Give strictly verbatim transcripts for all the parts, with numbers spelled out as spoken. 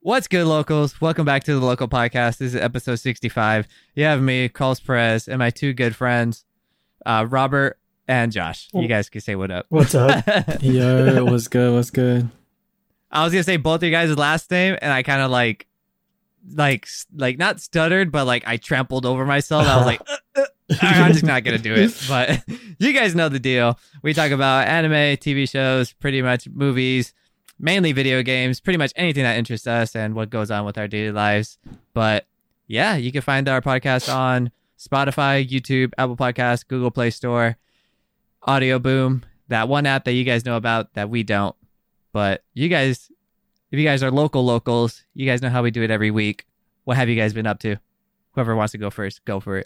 What's good, locals? Welcome back to the Local Podcast. This is episode sixty-five. You have me, Carlos Perez, and my two good friends, uh, Robert and Josh. You guys can say what up. What's up? Yo, what's good? What's good? I was gonna say both of you guys' last name, and I kind of like, like, like not stuttered, but like I trampled over myself. I was like, uh, uh, I'm just not gonna do it. But you guys know the deal. We talk about anime, T V shows, pretty much movies, mainly video games, pretty much anything that interests us and what goes on with our daily lives. But yeah, you can find our podcast on Spotify, YouTube, Apple Podcasts, Google Play Store, Audio Boom, that one app that you guys know about that we don't. But you guys, if you guys are local locals, you guys know how we do it every week. What have you guys been up to? Whoever wants to go first, go for it.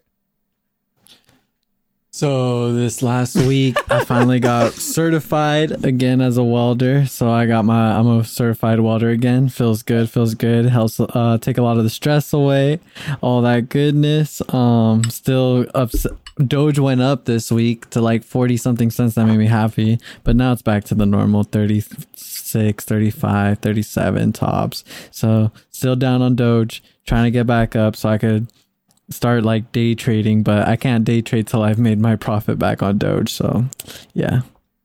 So this last week, I finally got certified again as a welder. So I got my, I'm a certified welder again. Feels good, feels good. Helps uh, take a lot of the stress away, all that goodness. Um, still upset. Doge went up this week to like forty something cents. That made me happy. But now it's back to the normal thirty-six, thirty-five, thirty-seven tops. So still down on Doge, trying to get back up so I could start like day trading, but I can't day trade till I've made my profit back on Doge. So yeah,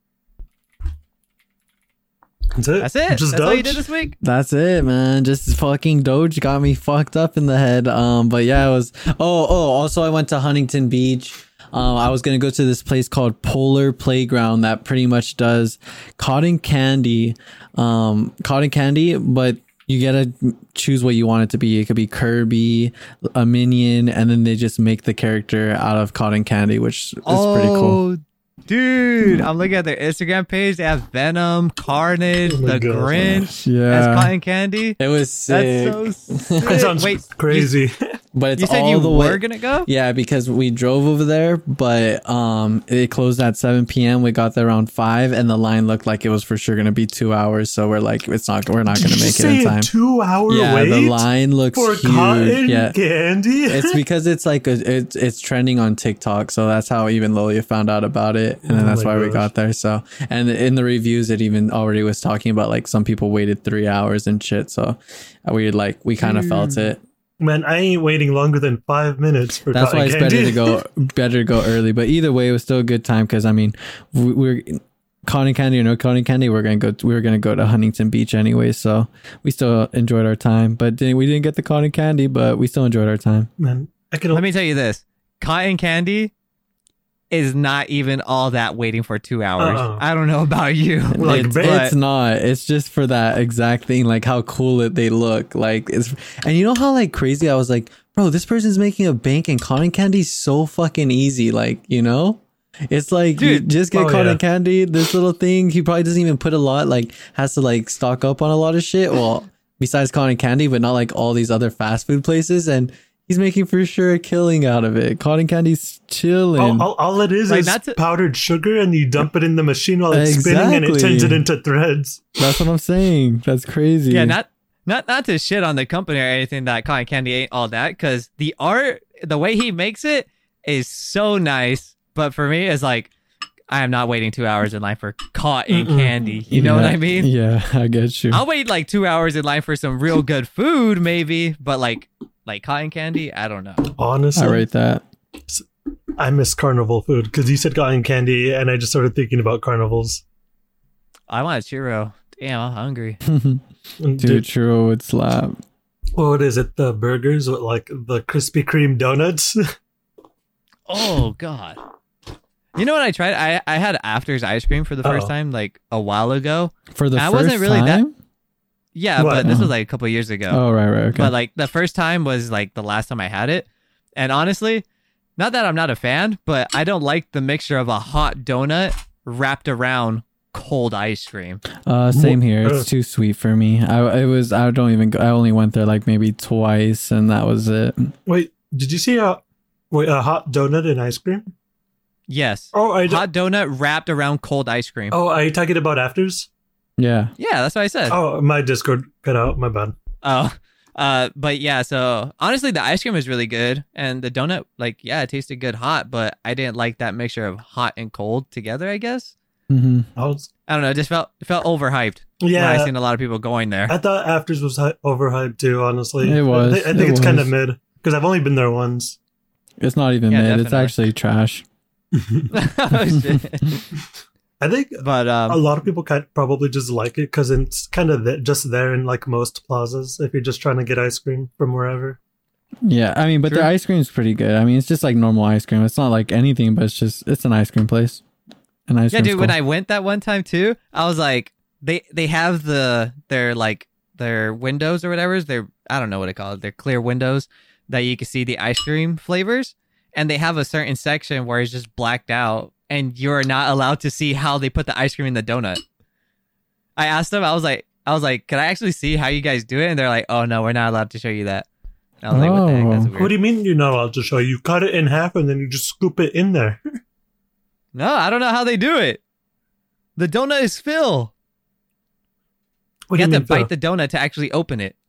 That's it. That's it. Just That's all you Doge? did this week. that's it, man. Just fucking Doge got me fucked up in the head. Um, but yeah, it was. Oh, oh. Also, I went to Huntington Beach. Um, I was gonna go to this place called Polar Playground that pretty much does cotton candy, um, cotton candy, but you gotta choose what you want it to be. It could be Kirby, a Minion, and then they just make the character out of cotton candy, which is oh, pretty cool. Dude, I'm looking at their Instagram page. They have Venom, Carnage, Oh my the God. Grinch Yeah. as cotton candy. It was sick. That's so sick. That sounds Wait, crazy. But it's You said all you the were way. gonna go? Yeah, because we drove over there, but um, it closed at seven p.m. We got there around five, and the line looked like it was for sure gonna be two hours. So we're like, it's not. We're not gonna Did you make it say in a time. two-hour Yeah, wait the line looks for huge. cotton Yeah, candy? it's because it's like a, it's it's trending on TikTok, so that's how even Lolia found out about it, and then Oh that's my why we gosh. got there. So, and in the reviews, it even already was talking about like some people waited three hours and shit. So we like we kind of felt it. Man, I ain't waiting longer than five minutes for That's cotton why it's candy. better to go better to go early. But either way, it was still a good time because I mean, we, we're cotton candy or no cotton candy. We're gonna go. We were gonna go to Huntington Beach anyway, so we still enjoyed our time. But didn't, we didn't get the cotton candy, but we still enjoyed our time. Man, I can. Let me tell you this: cotton candy is not even all that waiting for two hours. Uh-uh. I don't know about you. Like, it's, but- it's not. It's just for that exact thing, like how cool it they look. Like it's, and you know how like crazy I was like, bro, this person's making a bank and cotton candy's so fucking easy. Like, you know, it's like Dude. you just get Oh, cotton yeah. candy. This little thing, he probably doesn't even put a lot. Like has to like stock up on a lot of shit. Well, besides cotton candy, but not like all these other fast food places and. He's making for sure a killing out of it. Cotton candy's chilling. all, all, all it is Like, is not to- powdered sugar, and you dump it in the machine while it's spinning, and it Exactly. turns it into threads. That's what I'm saying. That's crazy. Yeah, not not not to shit on the company or anything that cotton candy ain't all that, because the art, the way he makes it is so nice. But for me, it's like I am not waiting two hours in line for cotton Mm-mm. candy. You know what I mean? Yeah, I get you. I'll wait like two hours in line for some real good food, maybe, but like like cotton candy, I don't know. Honestly, I rate that. I miss carnival food because you said cotton candy, and I just started thinking about carnivals. I want a churro. Damn, I'm hungry. And Dude, dude, churro would slap. what is it? The burgers with like the Krispy Kreme donuts. Oh God. You know what I tried? I, I had After's ice cream for the first Uh-oh. time like a while ago. For the I first wasn't really that- time? Yeah, What? but this was like a couple years ago. Oh, right, right. Okay. But like the first time was like the last time I had it. And honestly, not that I'm not a fan, but I don't like the mixture of a hot donut wrapped around cold ice cream. uh, same here. Uh. It's too sweet for me. I it was. I don't even. Go, I only went there like maybe twice, and that was it. Wait, did you see a wait a hot donut and ice cream? Yes. Oh, I d- Hot donut wrapped around cold ice cream. oh, are you talking about afters? Yeah. Yeah, that's what I said. Oh, my Discord cut out. My bad. Oh, uh, but yeah, so honestly, the ice cream is really good, and the donut, like, yeah, it tasted good hot, but I didn't like that mixture of hot and cold together, I guess. hmm I was, I don't know. It just felt it felt overhyped. When I yeah, seen a lot of people going there. I thought Afters was hy- overhyped too. Honestly, It was. I, thi- I think It it's kind of was. mid because I've only been there once. It's not even Yeah, mid. It's definitely. actually trash. Oh, shit. I think But a um, lot of people kind probably just like it because it's kind of th- just there in like most plazas. If you're just trying to get ice cream from wherever. Yeah, I mean, but True. their ice cream is pretty good. I mean, it's just like normal ice cream. It's not like anything, but it's just it's an ice cream place. An ice yeah, cream. dude. When I went that one time too, I was like, they they have the their like their windows or whatever. They're I don't know what it called. They're clear windows that you can see the ice cream flavors, and they have a certain section where it's just blacked out, and you're not allowed to see how they put the ice cream in the donut. I asked them. I was like, I was like, can I actually see how you guys do it? And they're like, oh no, we're not allowed to show you that. And I was like, what the heck? That's Oh. weird. What do you mean you're not allowed to show? You cut it in half and then you just scoop it in there. No, I don't know how they do it. The donut is Phil. What You do have you to mean? bite Phil? the donut to actually open it.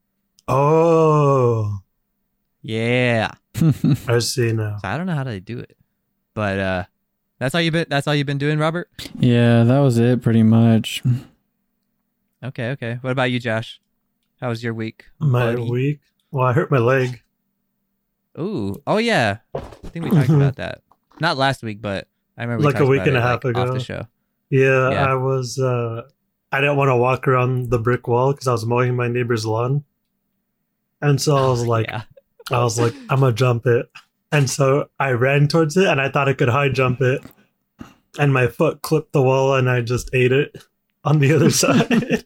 Oh, Yeah. I see now. So I don't know how they do it. But uh that's all you've been that's all you've been doing, Robert? Yeah, that was it pretty much. Okay, okay. What about you, Josh? How was your week? My buddy? week. Well, I hurt my leg. Ooh. Oh yeah. I think we talked about that. Not last week, but I remember we Like a talked week about and a it, half like, ago. off the show. Yeah, Yeah. I was. uh I didn't want to walk around the brick wall because I was mowing my neighbor's lawn, and so I was like, yeah. I was like, I'm gonna jump it, and so I ran towards it, and I thought I could high jump it, and my foot clipped the wall, and I just ate it on the other side,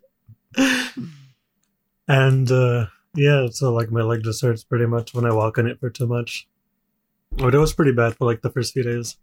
and uh yeah, so like my leg just hurts pretty much when I walk on it for too much. But it was pretty bad for like the first few days.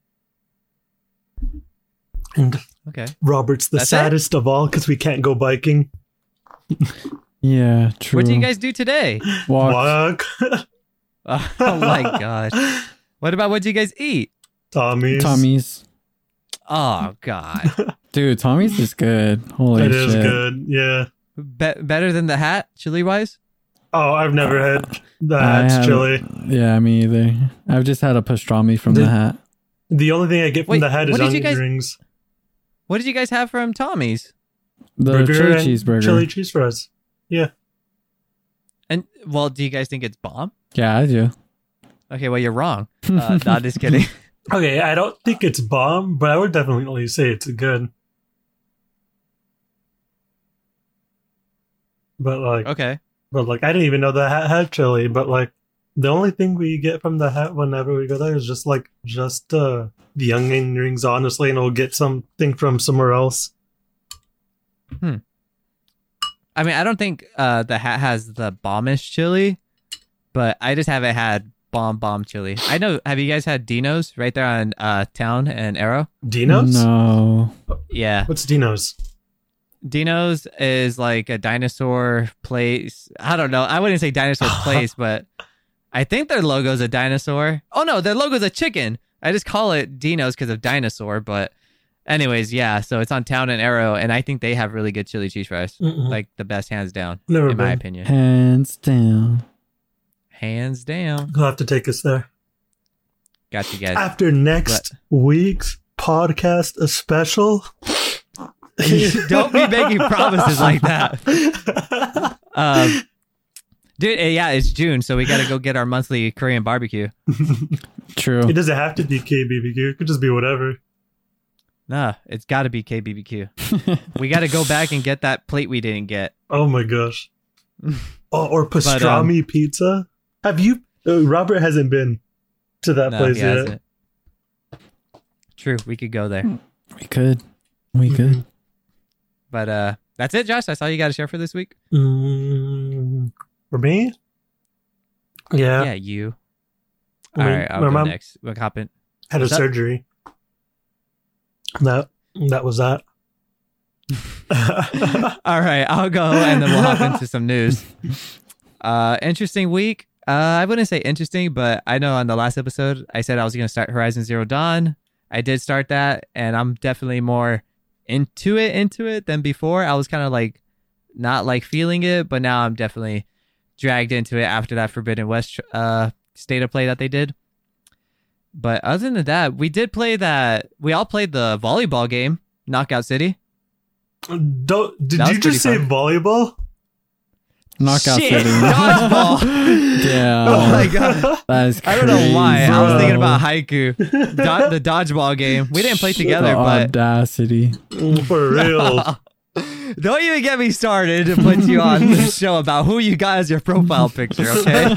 And Okay. Robert's the That's it? saddest of all because we can't go biking. Yeah, true. What do you guys do today? Walk. Walk. Oh my gosh. What about what do you guys eat? Tommy's. Tommy's. Oh god. Dude, Tommy's is good. Holy It shit. is good. Yeah. Be- better than the hat, chili wise? Oh, I've never had I that haven't- chili. Yeah, me either. I've just had a pastrami from Did- the hat. The only thing I get from Wait, the hat is what did you onion guys- rings. What did you guys have from Tommy's? The Burger chili and cheeseburger. Chili cheese fries. Yeah. And well, do you guys think it's bomb? Yeah, I do. Okay, well you're wrong. Uh, not just kidding. Okay, I don't think it's bomb, but I would definitely say it's good. But like, Okay. but like, I didn't even know the hat had chili. But like, the only thing we get from the hat whenever we go there is just like just uh, the onion rings, honestly, and we'll get something from somewhere else. I mean, I don't think uh, the hat has the bombish chili, but I just haven't had bomb bomb chili. I know. Have you guys had Dino's right there on uh, Town and Arrow? Dino's? No. Yeah, What's Dino's? Dino's is like a dinosaur place. I don't know. I wouldn't say dinosaur place, but I think their logo's a dinosaur. Oh no, their logo's a chicken. I just call it Dino's because of dinosaur. But anyways, yeah. So it's on Town and Arrow, and I think they have really good chili cheese fries, Mm-mm. like the best hands down, Never in my been. opinion. Hands down. Hands down. You'll have to take us there. Got you guys. After next week's podcast, a special. Don't be making promises like that. Um, dude, eh, yeah, it's June, so we got to go get our monthly Korean barbecue. True. It doesn't have to be K B B Q. It could just be whatever. Nah, it's got to be K B B Q. We got to go back and get that plate we didn't get. Oh my gosh. Oh, or pastrami um, pizza. Have you? Uh, Robert hasn't been to that No, place he yet. hasn't. True, we could go there. We could. We could. But uh, that's it, Josh. That's all you got to share for this week. Mm, for me? Yeah. Yeah, you. I All mean, right, I'll my go mom next. What happened? had a What's up? surgery. That that was that. All right, I'll go and then we'll hop into some news. Uh, interesting week. Uh, I wouldn't say interesting, but I know on the last episode I said I was going to start Horizon Zero Dawn. I did start that, and I'm definitely more into it, into it than before. I was kind of like not like feeling it, but now I'm definitely dragged into it after that Forbidden West uh state of play that they did. But other than that, we did play that. We all played the volleyball game, Knockout City. Don't, did That you was just say pretty volleyball? Knockout Shit, City. dodgeball. Damn. Oh my god. That is I don't know why. I was bro. thinking about Haiku, Do- the dodgeball game. We didn't play together, the but audacity. For real. don't even get me started to put you on the show about who you got as your profile picture, okay?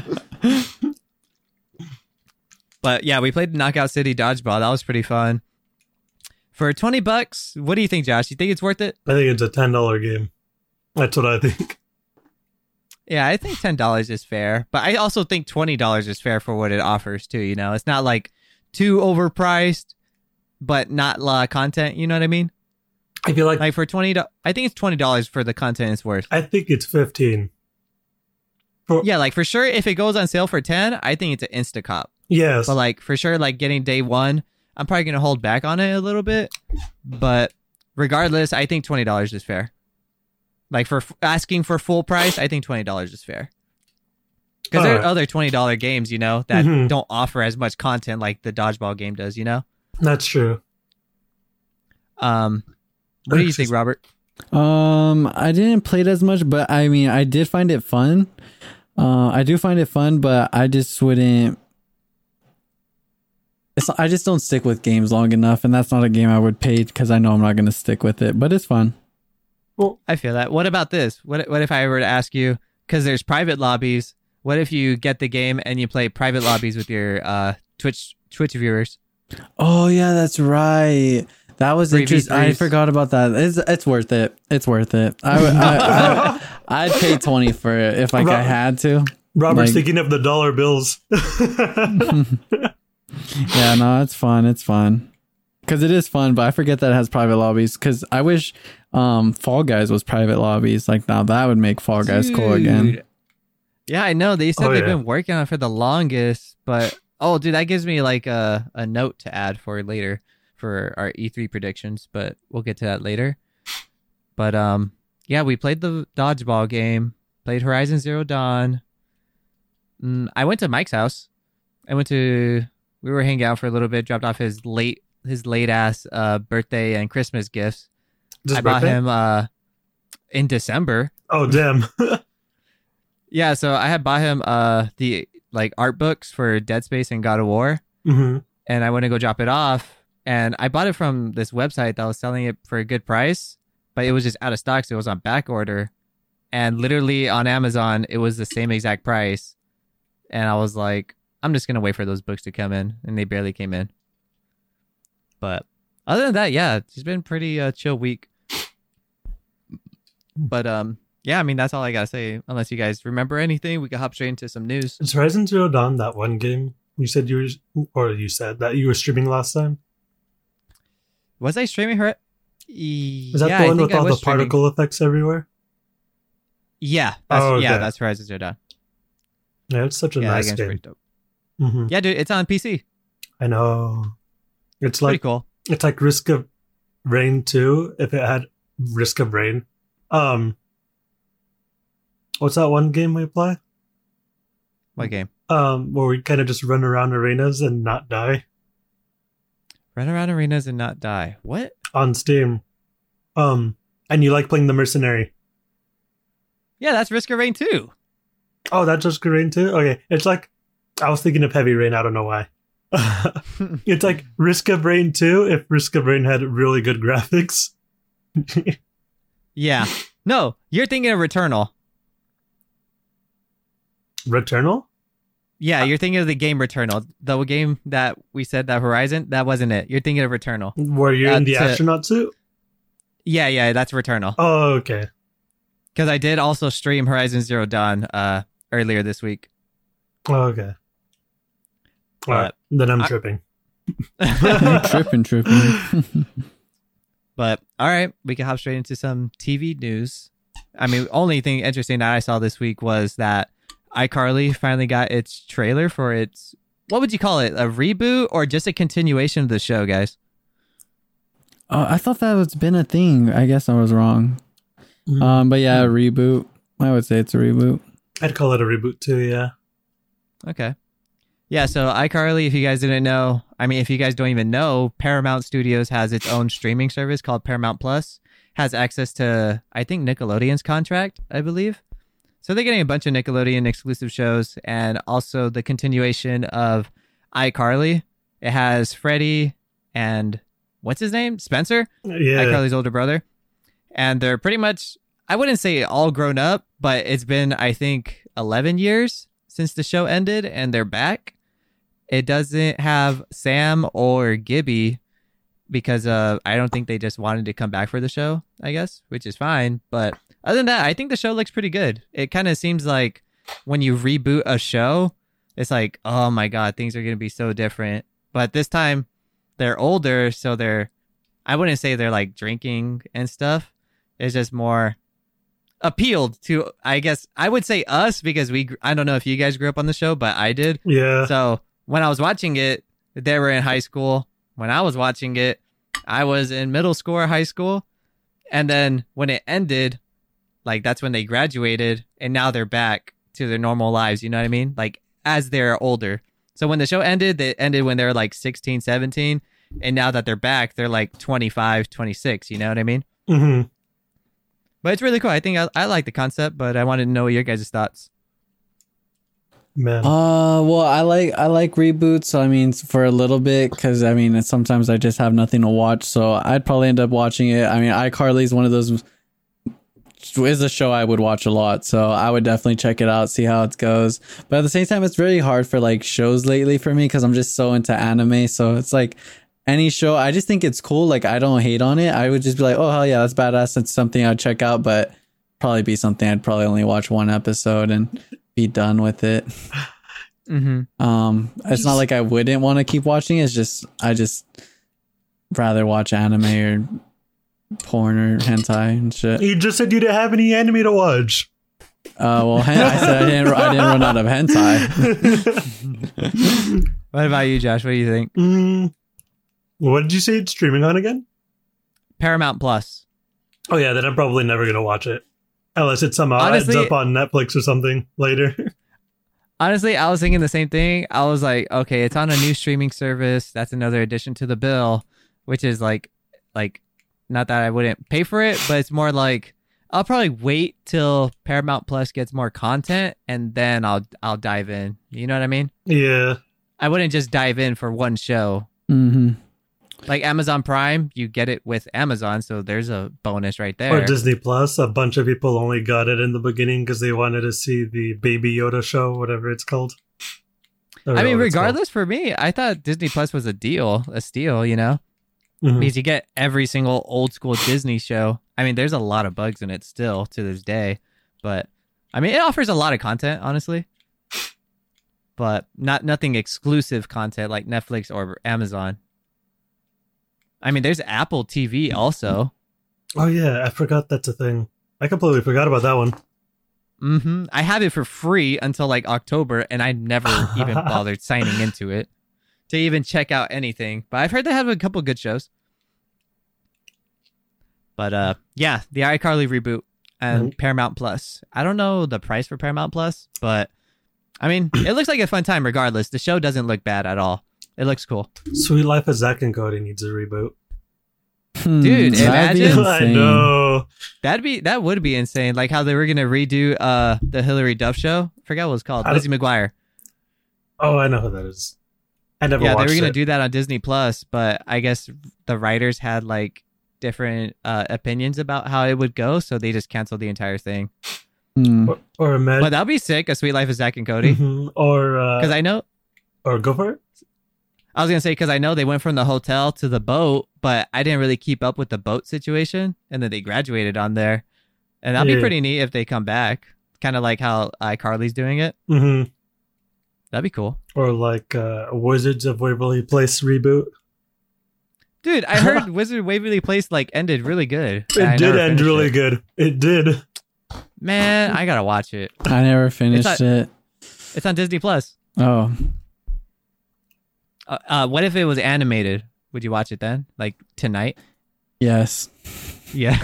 But yeah, we played Knockout City dodgeball. That was pretty fun. For twenty bucks, what do you think, Josh? You think it's worth it? I think it's a ten dollar game. That's what I think. Yeah, I think ten dollars is fair, but I also think twenty dollars is fair for what it offers too, you know? It's not like too overpriced, but not a lot of content, you know what I mean? I feel like, Like for twenty dollars, I think it's twenty dollars for the content it's worth. I think it's fifteen. For, Yeah, like for sure, if it goes on sale for ten, I think it's an Instacop. Yes. But like for sure, like getting day one, I'm probably going to hold back on it a little bit. But regardless, I think twenty dollars is fair. Like for f- asking for full price, I think twenty dollars is fair. Because there are Alright. other twenty dollars games, you know, that Mhm. don't offer as much content like the dodgeball game does, you know? That's true. Um, what do you think, Robert? Um, I didn't play it as much, but I mean, I did find it fun. Uh, I do find it fun, but I just wouldn't. It's, I just don't stick with games long enough, and that's not a game I would pay because I know I'm not going to stick with it. But it's fun. I feel that. What about this? What what if I were to ask you, because there's private lobbies, what if you get the game and you play private lobbies with your uh, Twitch Twitch viewers? Oh yeah, that's right. That was Three v interesting. I threes. forgot about that. It's it's worth it. It's worth it. I would. I, I, I'd pay twenty for it if like Ro- I had to. Robert's Like- thinking of the dollar bills. Yeah, no, it's fun. It's fun. Because it is fun, but I forget that it has private lobbies. Because I wish um, Fall Guys was private lobbies. Like, now that would make Fall Guys cool again. Dude. Yeah, I know. They said Oh, they've yeah. been working on it for the longest, but oh, dude, that gives me like a, a note to add for later for our E three predictions, but we'll get to that later. But um, yeah, we played the dodgeball game, played Horizon Zero Dawn. Mm, I went to Mike's house. I went to we were hanging out for a little bit. Dropped off his late his late ass uh birthday and Christmas gifts. Just I bought birthday? him uh in December. Oh, damn. Yeah, so I had bought him uh the like art books for Dead Space and God of War, hmm and I went to go drop it off, and I bought it from this website that was selling it for a good price, but it was just out of stock, so it was on back order, and literally on Amazon it was the same exact price, and I was like, I'm just gonna wait for those books to come in, and they barely came in. But other than that, yeah, it's been pretty uh, chill week. But um. Yeah, I mean, that's all I gotta say. Unless you guys remember anything, we can hop straight into some news. Is Horizon Zero Dawn that one game you said you were, or you said that you were streaming last time? Was I streaming her? Is Is that the one with all the particle effects everywhere? Yeah, that's, Oh, yeah, okay. that's Horizon Zero Dawn. Yeah, it's such a Yeah, that nice game's game. pretty dope. hmm Yeah, dude, it's on P C. I know. It's Pretty like cool. it's like Risk of Rain two if it had Risk of Rain. Um, what's that one game we play? What game? Um, where we kind of just run around arenas and not die Run around arenas and not die. What? on Steam. Um, and you like playing the mercenary. Yeah, that's Risk of Rain too. Oh, that's just Rain too? Okay. It's like, I was thinking of Heavy Rain. I don't know why. It's like Risk of Rain two if Risk of Rain had really good graphics. Yeah. No, you're thinking of Returnal. Returnal? Yeah, you're thinking of the game Returnal. The game that we said that Horizon, that wasn't it. You're thinking of Returnal. Where you're in the That's it. astronaut suit? Yeah, yeah, that's Returnal. Oh, okay. Because I did also stream Horizon Zero Dawn uh, earlier this week. Oh, okay. All right. Then I'm I- tripping. You're tripping, tripping. But all right, we can hop straight into some T V news. I mean, only thing interesting that I saw this week was that iCarly finally got its trailer for its, what would you call it? A reboot or just a continuation of the show, guys? Oh, I thought that was been a thing. I guess I was wrong. Mm. Um, but yeah, a reboot. I would say it's a reboot. I'd call it a reboot too, yeah. Okay. Yeah, so iCarly, if you guys didn't know, I mean, if you guys don't even know, Paramount Studios has its own streaming service called Paramount Plus. Has access to, I think, Nickelodeon's contract, I believe. So they're getting a bunch of Nickelodeon exclusive shows and also the continuation of iCarly. It has Freddie and what's his name? Spencer? Yeah. iCarly's older brother. And they're pretty much, I wouldn't say all grown up, but it's been, I think, eleven years since the show ended and they're back. It doesn't have Sam or Gibby because uh, I don't think they just wanted to come back for the show, I guess, which is fine. But other than that, I think the show looks pretty good. It kind of seems like when you reboot a show, it's like, oh my God, things are going to be so different. But this time they're older, so they're, I wouldn't say they're like drinking and stuff. It's just more appealed to, I guess, I would say us because we, I don't know if you guys grew up on the show, but I did. Yeah. So when I was watching it, they were in high school. When I was watching it, I was in middle school or high school. And then when it ended, like that's when they graduated and now they're back to their normal lives. You know what I mean? Like as they're older. So when the show ended, it ended when they were like sixteen, seventeen. And now that they're back, they're like twenty-five, twenty-six. You know what I mean? Mm-hmm. But it's really cool. I think I, I like the concept, but I wanted to know your guys' thoughts. Man. Uh, well, I like I like reboots. I mean, for a little bit, because I mean, sometimes I just have nothing to watch, so I'd probably end up watching it. I mean, iCarly is one of those is a show I would watch a lot, so I would definitely check it out, see how it goes. But at the same time, it's really hard for like shows lately for me because I'm just so into anime. So it's like any show, I just think it's cool. Like I don't hate on it. I would just be like, oh hell yeah, that's badass. It's something I'd check out, but probably be something I'd probably only watch one episode and be done with it. Mm-hmm. Um, it's not like I wouldn't want to keep watching. It's just I just rather watch anime or porn or hentai and shit. You just said you didn't have any anime to watch. Uh, well, hen- I said I didn't. I didn't run out of hentai. What about you, Josh? What do you think? Mm, what did you say it's streaming on again? Paramount Plus. Oh yeah, then I'm probably never gonna watch it unless it somehow Honestly, ends up on Netflix or something later. Honestly, I was thinking the same thing. I was like, okay, it's on a new streaming service. That's another addition to the bill, which is like, like, not that I wouldn't pay for it, but it's more like I'll probably wait till Paramount Plus gets more content and then I'll I'll dive in. You know what I mean? Yeah. I wouldn't just dive in for one show. Mm-hmm. Like Amazon Prime, you get it with Amazon, so there's a bonus right there. Or Disney Plus. A bunch of people only got it in the beginning because they wanted to see the Baby Yoda show, whatever it's called. I, I mean, regardless, for me, I thought Disney Plus was a deal, a steal, you know? Mm-hmm. Because you get every single old school Disney show. I mean, there's a lot of bugs in it still to this day, but I mean, it offers a lot of content, honestly, but not nothing exclusive content like Netflix or Amazon. I mean, there's Apple T V also. Oh yeah, I forgot that's a thing. I completely forgot about that one. Mm-hmm. I have it for free until like October, and I never even bothered signing into it to even check out anything. But I've heard they have a couple good shows. But uh, yeah, the iCarly reboot and Mm-hmm. Paramount Plus. I don't know the price for Paramount Plus, but I mean, it looks like a fun time regardless. The show doesn't look bad at all. It looks cool. Sweet Life of Zack and Cody needs a reboot. Dude, That'd be imagine. I insane. know. That'd be that would be insane. Like how they were gonna redo uh the Hillary Duff show. I forgot what it was called. I Lizzie McGuire. Oh, I know who that is. I never Yeah, they watched were gonna it. do that on Disney Plus, but I guess the writers had like different uh, opinions about how it would go, so they just canceled the entire thing. Hmm. Or, or imagine, But that'd be sick. A Sweet Life of Zack and Cody. Mhm. or Because uh, I know or go for it. I was gonna say because I know they went from the hotel to the boat, but I didn't really keep up with the boat situation, and then they graduated on there, and that'd Yeah. be pretty neat if they come back. Kind of like how iCarly's doing it. hmm That'd be cool. Or like uh, Wizards of Waverly Place reboot. Dude, I heard Wizard of Waverly Place like ended really good. It I did never end finished really it. good. It did. Man, I gotta watch it. I never finished It's it. It's on Disney Plus. Oh, Uh, uh, what if it was animated? Would you watch it then? Like tonight? yes. Yeah.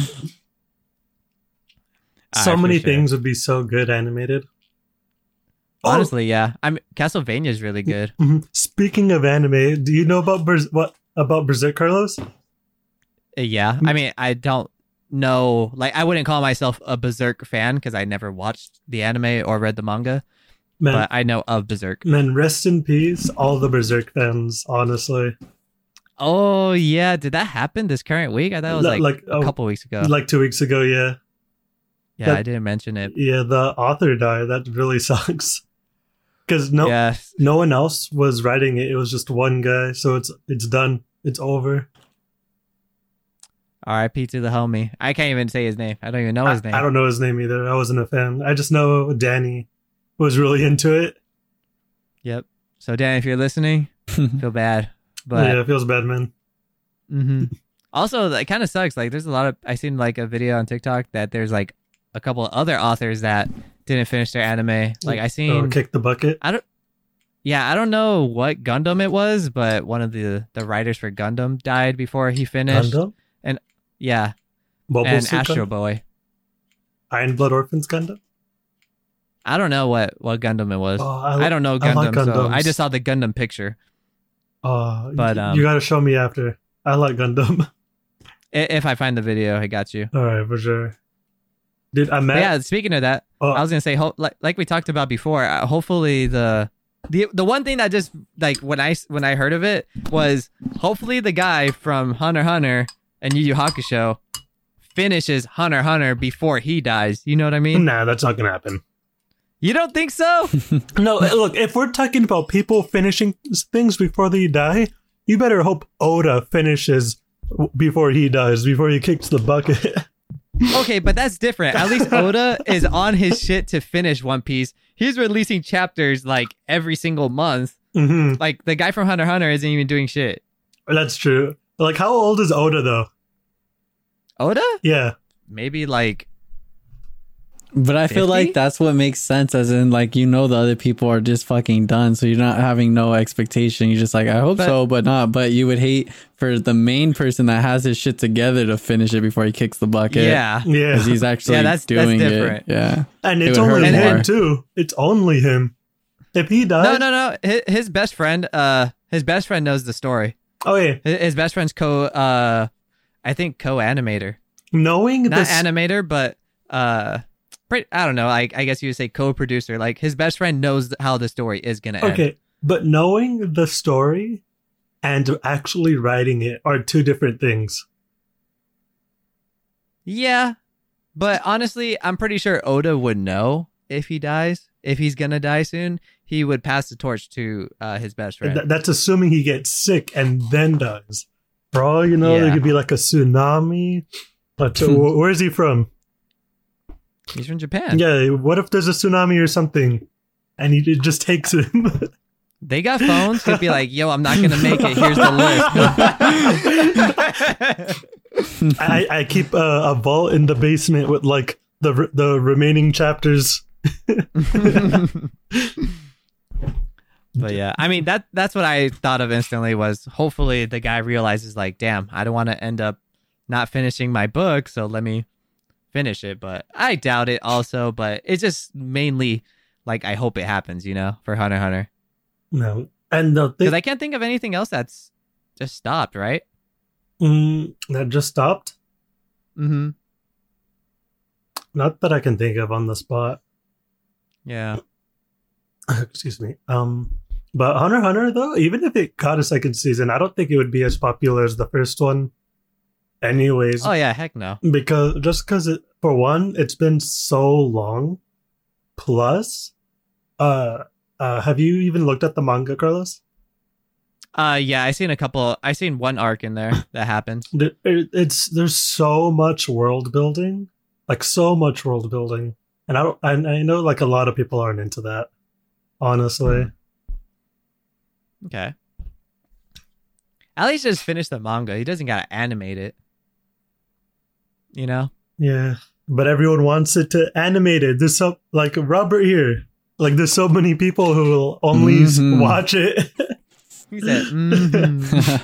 so Alright, many for sure. things would be so good animated. Oh, Honestly, yeah. I mean, Castlevania is really good. mhm. Speaking of anime, do you know about Berz- what about Berserk, Carlos? Uh, Yeah. I mean, I don't know. Like, I wouldn't call myself a Berserk fan because I never watched the anime or read the manga, Man, but I know of Berserk. man, rest in peace, all the Berserk fans. Honestly, Oh, yeah. Did that happen this current week? I thought it was Li- like, like, a oh, couple weeks ago. like two weeks ago, yeah, yeah, that- I didn't mention it. yeah. The author died. That really sucks. Because no, Yeah. no one else was writing it. It was just one guy. So it's it's done. It's over. R I P to the homie. I can't even say his name. I don't even know his I, name. I don't know his name either. I wasn't a fan. I just know Danny was really into it. Yep. So, Dan, if you're listening, feel bad. But yeah, it feels bad, man. hmm also, it kind of sucks. Like, there's a lot of I seen like a video on TikTok that there's like a couple of other authors that didn't finish their anime. Like, I seen, Oh, kick the bucket. I don't, yeah, I don't know what Gundam it was, but one of the the writers for Gundam died before he finished. Gundam? Yeah, Bubble and Suit Astro Gundam? Boy. Iron Blood Orphans Gundam? I don't know what what Gundam it was. Oh, I, don't know I like Gundam, so Gundams. I just saw the Gundam picture. Uh, But, y- um, you gotta show me after. I like Gundam. I- If I find the video, I got you. All right, for sure. Dude, I met. But yeah, speaking of that, Oh. I was gonna say, ho- like, like we talked about before. Uh, hopefully, the the the one thing that just like when I when I heard of it was hopefully the guy from Hunter x Hunter and Yu Yu Hakusho finishes Hunter x Hunter before he dies. You know what I mean? Nah, that's not gonna happen. You don't think so? No, look, if we're talking about people finishing things before they die, you better hope Oda finishes w- before he dies, before he kicks the bucket. Okay, but that's different. At least Oda is on his shit to finish One Piece. He's releasing chapters like every single month. hmm Like the guy from Hunter x Hunter isn't even doing shit. That's true. Like, how old is Oda, though? Oda? Yeah. Maybe like But I feel fifty? like that's what makes sense, as in, like, you know, the other people are just fucking done, so you're not having no expectation. You're just like, I hope But- so, but not. But you would hate for the main person that has his shit together to finish it before he kicks the bucket. yeah. Yeah. Because he's actually Yeah, that's- that's doing different. it. Yeah. And It it's would only hurt him, more. too. It's only him. If he dies. No, no, no. His, his best friend, uh, his best friend knows the story. Oh, yeah. His, his best friend's co, uh, I think co-animator, Knowing not this. animator, but uh, pretty, I don't know. Like I guess you would say co-producer. Like his best friend knows how the story is gonna end. Okay. But knowing the story and actually writing it are two different things. Yeah, but honestly, I'm pretty sure Oda would know if he dies. If he's gonna die soon, he would pass the torch to uh, his best friend. Th- that's assuming he gets sick and then dies. For all you know, there Yeah. could be like a tsunami. But uh, wh- where is he from? He's from Japan. Yeah, what if there's a tsunami or something and he it just takes him? They got phones. He'd be like, "Yo, I'm not gonna make it. Here's the list." I, I keep a, a vault in the basement with like the re- the remaining chapters. But yeah, I mean that that's what I thought of instantly was hopefully the guy realizes like, damn, I don't want to end up not finishing my book, so let me finish it. But I doubt it also, but it's just mainly like I hope it happens, you know, for Hunter x Hunter. No, and the thing Because I can't think of anything else that's just stopped, right? mm, that just stopped. Mm-hmm. Not that I can think of on the spot. Yeah. Excuse me. Um, but Hunter x Hunter though, even if it got a second season, I don't think it would be as popular as the first one. Anyways, Oh yeah, heck no. because just because it, for one, it's been so long. Plus, uh, uh, have you even looked at the manga, Carlos? Uh yeah, I seen a couple I seen one arc in there that happened. There- it- It's there's so much world building, like so much world building, and I don't. I, I know like a lot of people aren't into that. Honestly, Okay. At least just finish the manga. He doesn't gotta animate it. You know? yeah. But everyone wants it to animate it. There's so like Robert here. Like there's so many people who will only s- Mhm. watch it. He said, mhm.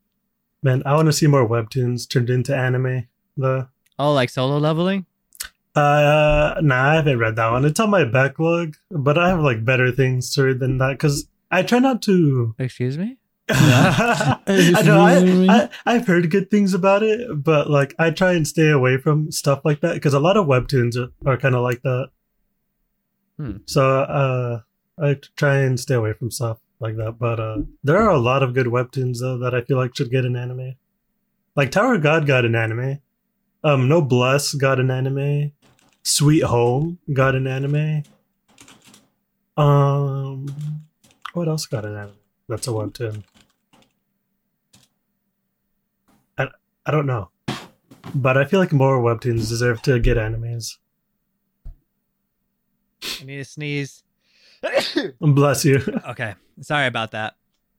Man, I want to see more webtoons turned into anime. The Oh, like solo leveling? Uh, nah, I haven't read that one. It's on my backlog, but I have like better things to read than that because I try not to. Excuse me? I know I, I I've heard good things about it, but like I try and stay away from stuff like that because a lot of webtoons are, are kind of like that. Hmm. So uh, I try and stay away from stuff like that. But uh, there are a lot of good webtoons though that I feel like should get an anime. Like Tower of God got an anime. Um, Noblesse got an anime. Sweet Home got an anime. Um, what else got an anime? That's a webtoon. I I don't know, but I feel like more webtoons deserve to get animes. I need to sneeze. Bless you. Okay, sorry about that.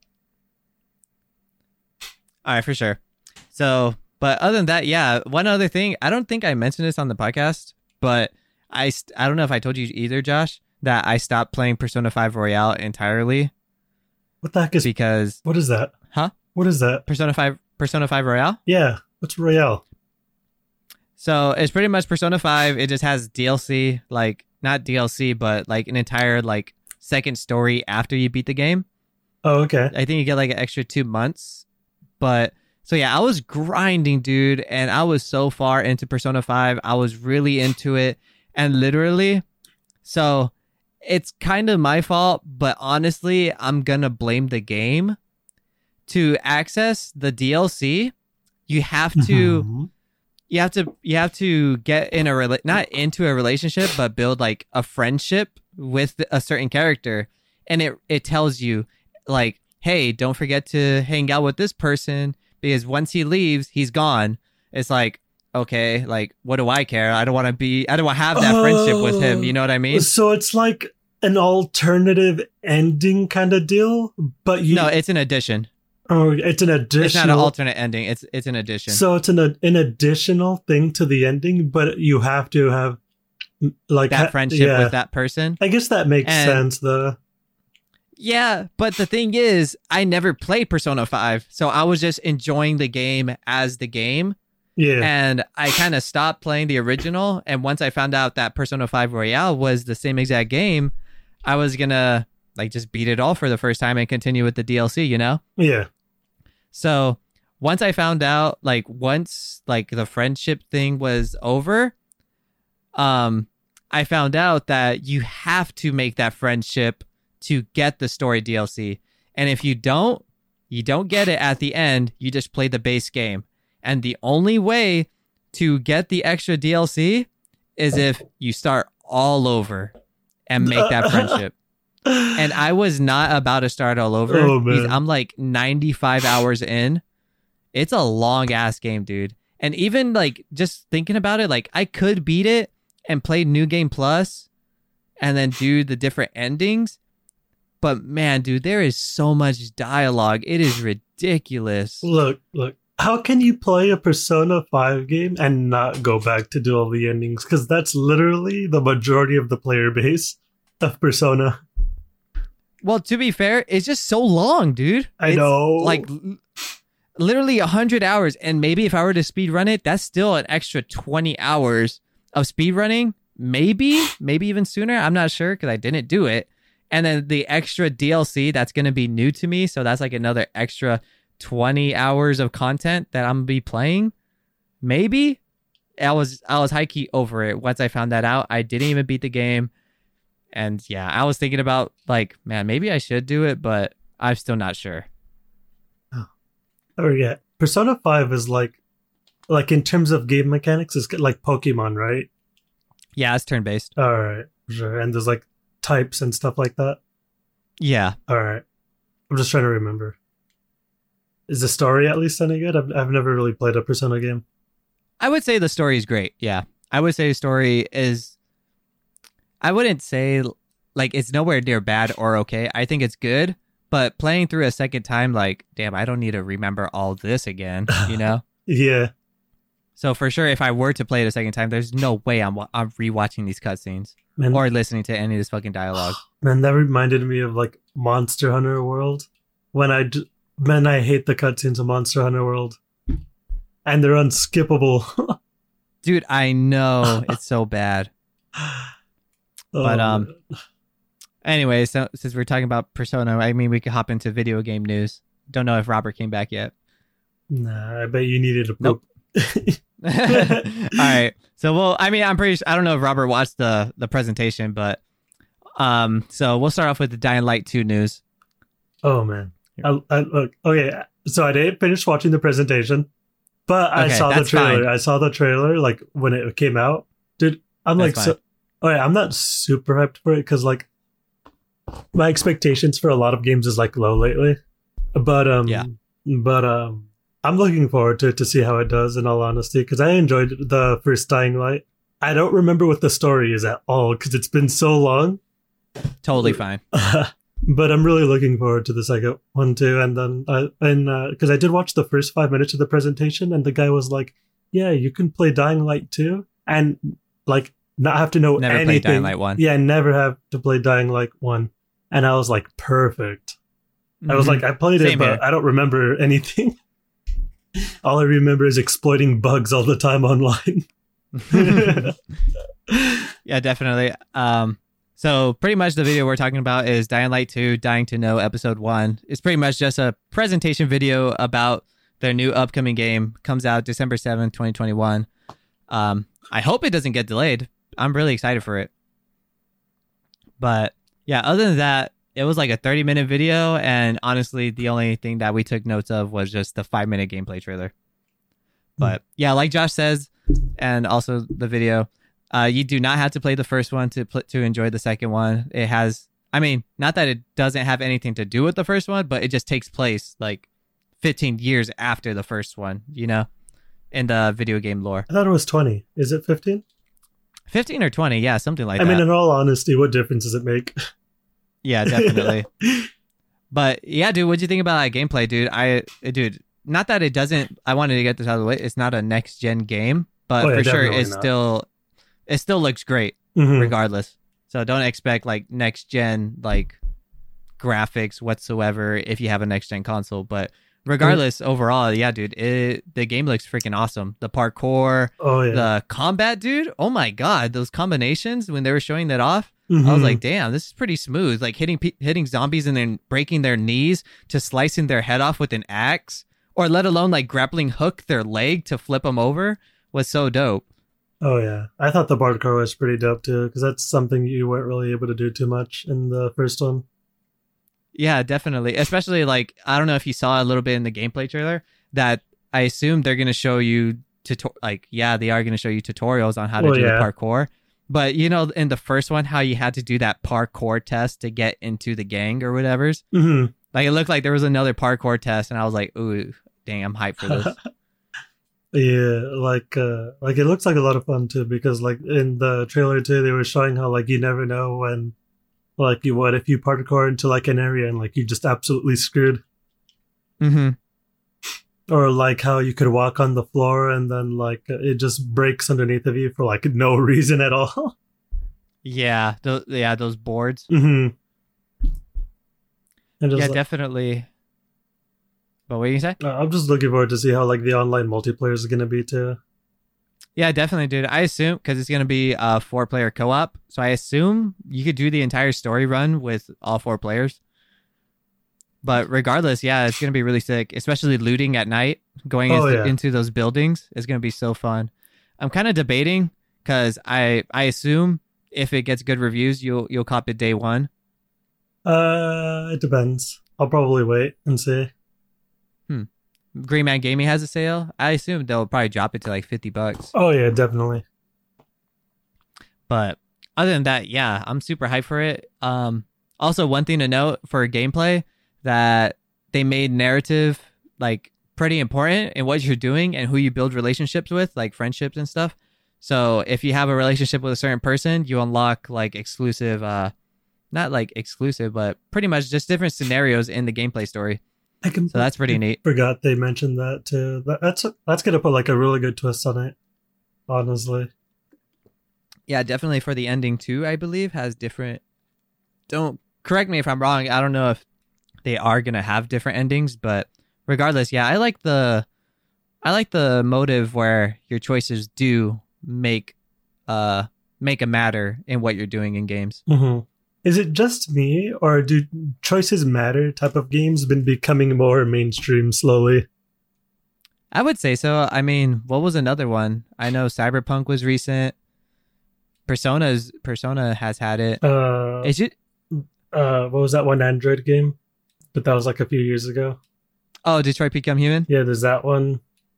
All right, for sure. So, but other than that, yeah. One other thing, I don't think I mentioned this on the podcast, but I st- I don't know if I told you either, Josh, that I stopped playing Persona five Royale entirely. What the heck is? Because What is that? Huh? What is that? Persona five Persona five Royale. Yeah. What's Royale? So it's pretty much Persona five. It just has D L C, like not D L C, but like an entire like second story after you beat the game. Oh, okay. I think you get like an extra two months. But so yeah, I was grinding, dude, and I was so far into Persona five. I was really into it, and literally, so it's kind of my fault, but honestly, I'm gonna blame the game. To access the D L C, you have to Mhm. you have to you have to get in a rela- not into a relationship, but build like a friendship with a certain character, and it it tells you like, hey, don't forget to hang out with this person because once he leaves, he's gone. It's like, okay, like what do I care? I don't want to be I don't want to have that friendship with him. You know what I mean? So it's like an alternative ending kind of deal, but you No, it's an addition. Oh, it's an additional. It's not an alternate ending. It's it's an addition. So it's an an additional thing to the ending, but you have to have like that ha- friendship yeah. with that person. I guess that makes And- sense, though. Yeah, but the thing is, I never played Persona five, so I was just enjoying the game as the game, Yeah, and I kind of stopped playing the original, and once I found out that Persona five Royale was the same exact game, I was gonna like just beat it all for the first time and continue with the D L C, you know? yeah. So once I found out, like once like the friendship thing was over, um, I found out that you have to make that friendship to get the story D L C. And if you don't, you don't get it at the end. You just play the base game. And the only way to get the extra D L C is if you start all over and make that friendship. And I was not about to start all over. Oh, because man. I'm like ninety-five hours in. It's a long ass game, dude. And even like just thinking about it, like I could beat it and play New Game Plus and then do the different endings. But man, dude, there is so much dialogue. It is ridiculous. Look, look. How can you play a Persona five game and not go back to do all the endings? Because that's literally the majority of the player base of Persona. Well, to be fair, it's just so long, dude. I It's know. like l- literally one hundred hours. And maybe if I were to speed run it, that's still an extra twenty hours of speed running. Maybe, maybe even sooner. I'm not sure because I didn't do it. And then the extra D L C that's going to be new to me. So that's like another extra twenty hours of content that I'm going to be playing. Maybe. I was I was high key over it once I found that out. I didn't even beat the game. And yeah, I was thinking about like, man, maybe I should do it, but I'm still not sure. Oh yeah, Persona five is like, like in terms of game mechanics, it's like Pokemon, right? Yeah, it's turn based. All right, sure. And there's like types and stuff like that. Yeah. All right, I'm just trying to remember. Is the story at least any good? I've I've never really played a Persona game. I would say the story is great. Yeah. I would say the story is, I wouldn't say like it's nowhere near bad or okay. I think it's good, but playing through a second time, like, damn, I don't need to remember all this again, you know? Yeah, So for sure, if I were to play it a second time, there's no way I'm, wa- I'm rewatching these cutscenes man. or listening to any of this fucking dialogue. Man, that reminded me of like Monster Hunter World. When I d- man, I hate the cutscenes of Monster Hunter World, and they're unskippable. Dude, I know it's so bad. But um, anyway, so since we're talking about Persona, I mean, we could hop into video game news. Don't know if Robert came back yet. Nah, I bet you needed a poop. Nope. All right. So, well, I mean, I'm pretty sure, I don't know if Robert watched the the presentation, but um, so we'll start off with the Dying Light two news. Oh man, I, I, look. Okay, so I didn't finish watching the presentation, but I Okay, saw the that's trailer. fine. I saw the trailer like when it came out, dude. I'm That's like, so, oh yeah, I'm not super hyped for it because like my expectations for a lot of games is like low lately, but um, Yeah. but um, I'm looking forward to it to see how it does. In all honesty, because I enjoyed the first Dying Light. I don't remember what the story is at all because it's been so long. Totally fine. But I'm really looking forward to the second one too. And then, uh, and because uh, I did watch the first five minutes of the presentation, and the guy was like, "Yeah, you can play Dying Light two, and like not have to know Never anything." played Dying Light one. Yeah, never have to play Dying Light one. And I was like, perfect. I was Mhm. like, I played Same it, but here. I don't remember anything. All I remember is exploiting bugs all the time online. Yeah, definitely. Um, so pretty much the video we're talking about is Dying Light two, Dying to Know Episode one. It's pretty much just a presentation video about their new upcoming game. Comes out December seventh, twenty twenty-one. Um, I hope it doesn't get delayed. I'm really excited for it. But yeah, other than that, it was like a thirty minute video. And honestly, the only thing that we took notes of was just the five minute gameplay trailer. But yeah, like Josh says, and also the video, uh, you do not have to play the first one to pl- to enjoy the second one. It has, I mean, not that it doesn't have anything to do with the first one, but it just takes place like fifteen years after the first one, you know, in the video game lore. I thought it was twenty. Is it fifteen? fifteen or twenty, yeah, something like I that. mean, in all honesty, what difference does it make? Yeah, definitely. But yeah, dude, what'd you think about that gameplay, dude? I, dude, not that it doesn't. I wanted to get this out of the way. It's not a next gen game, but Oh, yeah, for sure, definitely it's not. still, it still looks great Mhm. regardless. So don't expect like next gen like graphics whatsoever if you have a next gen console. But regardless, overall, yeah, dude, it the game looks freaking awesome. The parkour, Oh yeah. the combat, dude. Oh my god, those combinations when they were showing that off. I Mhm. was like, damn, this is pretty smooth. Like hitting pe- hitting zombies and then breaking their knees to slicing their head off with an axe, or let alone like grappling hook their leg to flip them over was so dope. Oh yeah, I thought the parkour was pretty dope too, because that's something you weren't really able to do too much in the first one. Yeah, definitely. Especially like I don't know if you saw a little bit in the gameplay trailer that I assume they're gonna show you tuto- like yeah they are gonna show you tutorials on how to Well, do yeah. the parkour. But you know, in the first one, how you had to do that parkour test to get into the gang or whatever's. hmm Like it looked like there was another parkour test, and I was like, "Ooh, dang, I'm hyped for this." Yeah, like uh, like it looks like a lot of fun too, because like in the trailer too, they were showing how like you never know when, like you what if you parkour into like an area and like you just absolutely screwed, Mm-hmm. or like how you could walk on the floor and then like it just breaks underneath of you for like no reason at all. Yeah, those yeah those boards. hmm And just Yeah, like, definitely. But what do you say? uh, I'm just looking forward to see how like the online multiplayer is gonna be too. Yeah, definitely, dude. I assume because it's gonna be a four-player co-op, so I assume you could do the entire story run with all four players. But regardless, yeah, it's gonna be really sick, especially looting at night, going Oh, into, yeah. into those buildings is gonna be so fun. I'm kind of debating because I I assume if it gets good reviews, you'll you'll cop it day one. Uh, it depends. I'll probably wait and see. Green Man Gaming has a sale. I assume they'll probably drop it to like fifty bucks. Oh yeah, definitely. But other than that, yeah, I'm super hyped for it. Um, also, one thing to note for gameplay that they made narrative like pretty important in what you're doing and who you build relationships with, like friendships and stuff. So if you have a relationship with a certain person, you unlock like exclusive, uh, not like exclusive, but pretty much just different scenarios in the gameplay story. I can, So that's pretty neat. Forgot they mentioned that too. That, that's that's gonna put like a really good twist on it. Honestly, Yeah, definitely for the ending too, I believe, has different. Don't correct me if I'm wrong. I don't know if they are gonna have different endings, but regardless, yeah, I like the, I like the motive where your choices do make uh make a matter in what you're doing in games. Mm-hmm. Is it just me, or do choices matter type of games been becoming more mainstream slowly? I would say so. I mean, what was another one? I know Cyberpunk was recent. Persona's Persona has had it. Uh, Is it? uh, what was that one Android game? But that was like a few years ago. Oh, Detroit Become Human. Yeah, there's that one.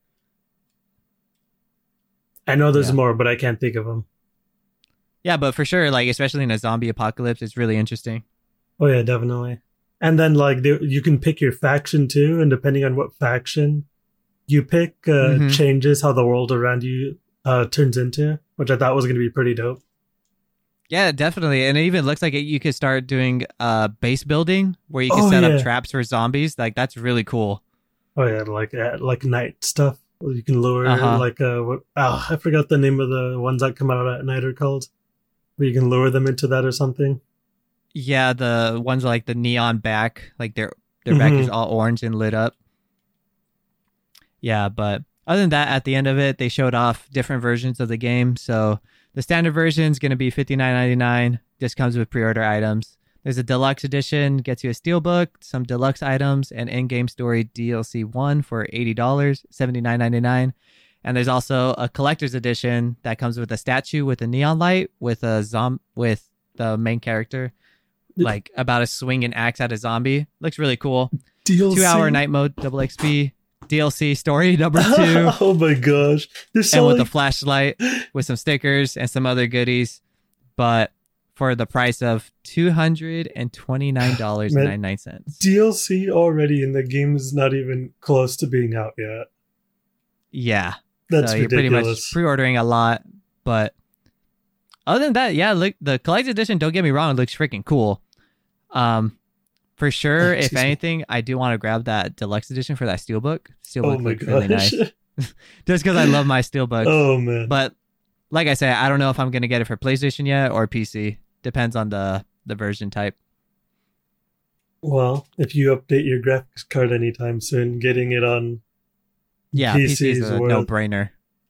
I know there's Yeah. more, but I can't think of them. Yeah, but for sure, like especially in a zombie apocalypse, it's really interesting. Oh yeah, definitely. And then like they, you can pick your faction too, and depending on what faction you pick, uh, Mhm. changes how the world around you uh, turns into, which I thought was going to be pretty dope. Yeah, definitely. And it even looks like it, you could start doing uh base building where you can Oh, set yeah. up traps for zombies. Like that's really cool. Oh yeah, like uh, like night stuff. You can lure Uh-huh. like uh, what, oh, I forgot the name of the ones that come out at night are called. Where you can lure them into that or something. Yeah, the ones like the neon back, like their their back is Mhm. all orange and lit up. Yeah, but other than that, at the end of it, they showed off different versions of the game. So the standard version is going to be fifty-nine ninety-nine. Just comes with pre-order items. There's a deluxe edition, gets you a steelbook, some deluxe items, and in-game story D L C one for eighty dollars, seventy-nine ninety-nine. And there's also a collector's edition that comes with a statue with a neon light with a zom with the main character, like about to swing an axe at a zombie. Looks really cool. D L C. Two hour night mode, double X P, D L C story number two, Oh my gosh. There's so and with like, a flashlight, with some stickers and some other goodies, but for the price of two hundred and twenty nine dollars and ninety nine cents. D L C already and the game's not even close to being out yet. Yeah, That's so you're pretty much ridiculous. pre-ordering a lot, but other than that, yeah, look, the collector's edition. Don't get me wrong, it looks freaking cool. Um, for sure. Oh, if excuse me. anything, I do want to grab that deluxe edition for that steelbook. Steelbook Oh my looks really gosh. nice, just because I love my steelbooks. Oh man. But like I say, I don't know if I'm gonna get it for PlayStation yet or P C. Depends on the the version type. Well, if you update your graphics card anytime soon, getting it on Yeah, P P C is Cs a world. no brainer.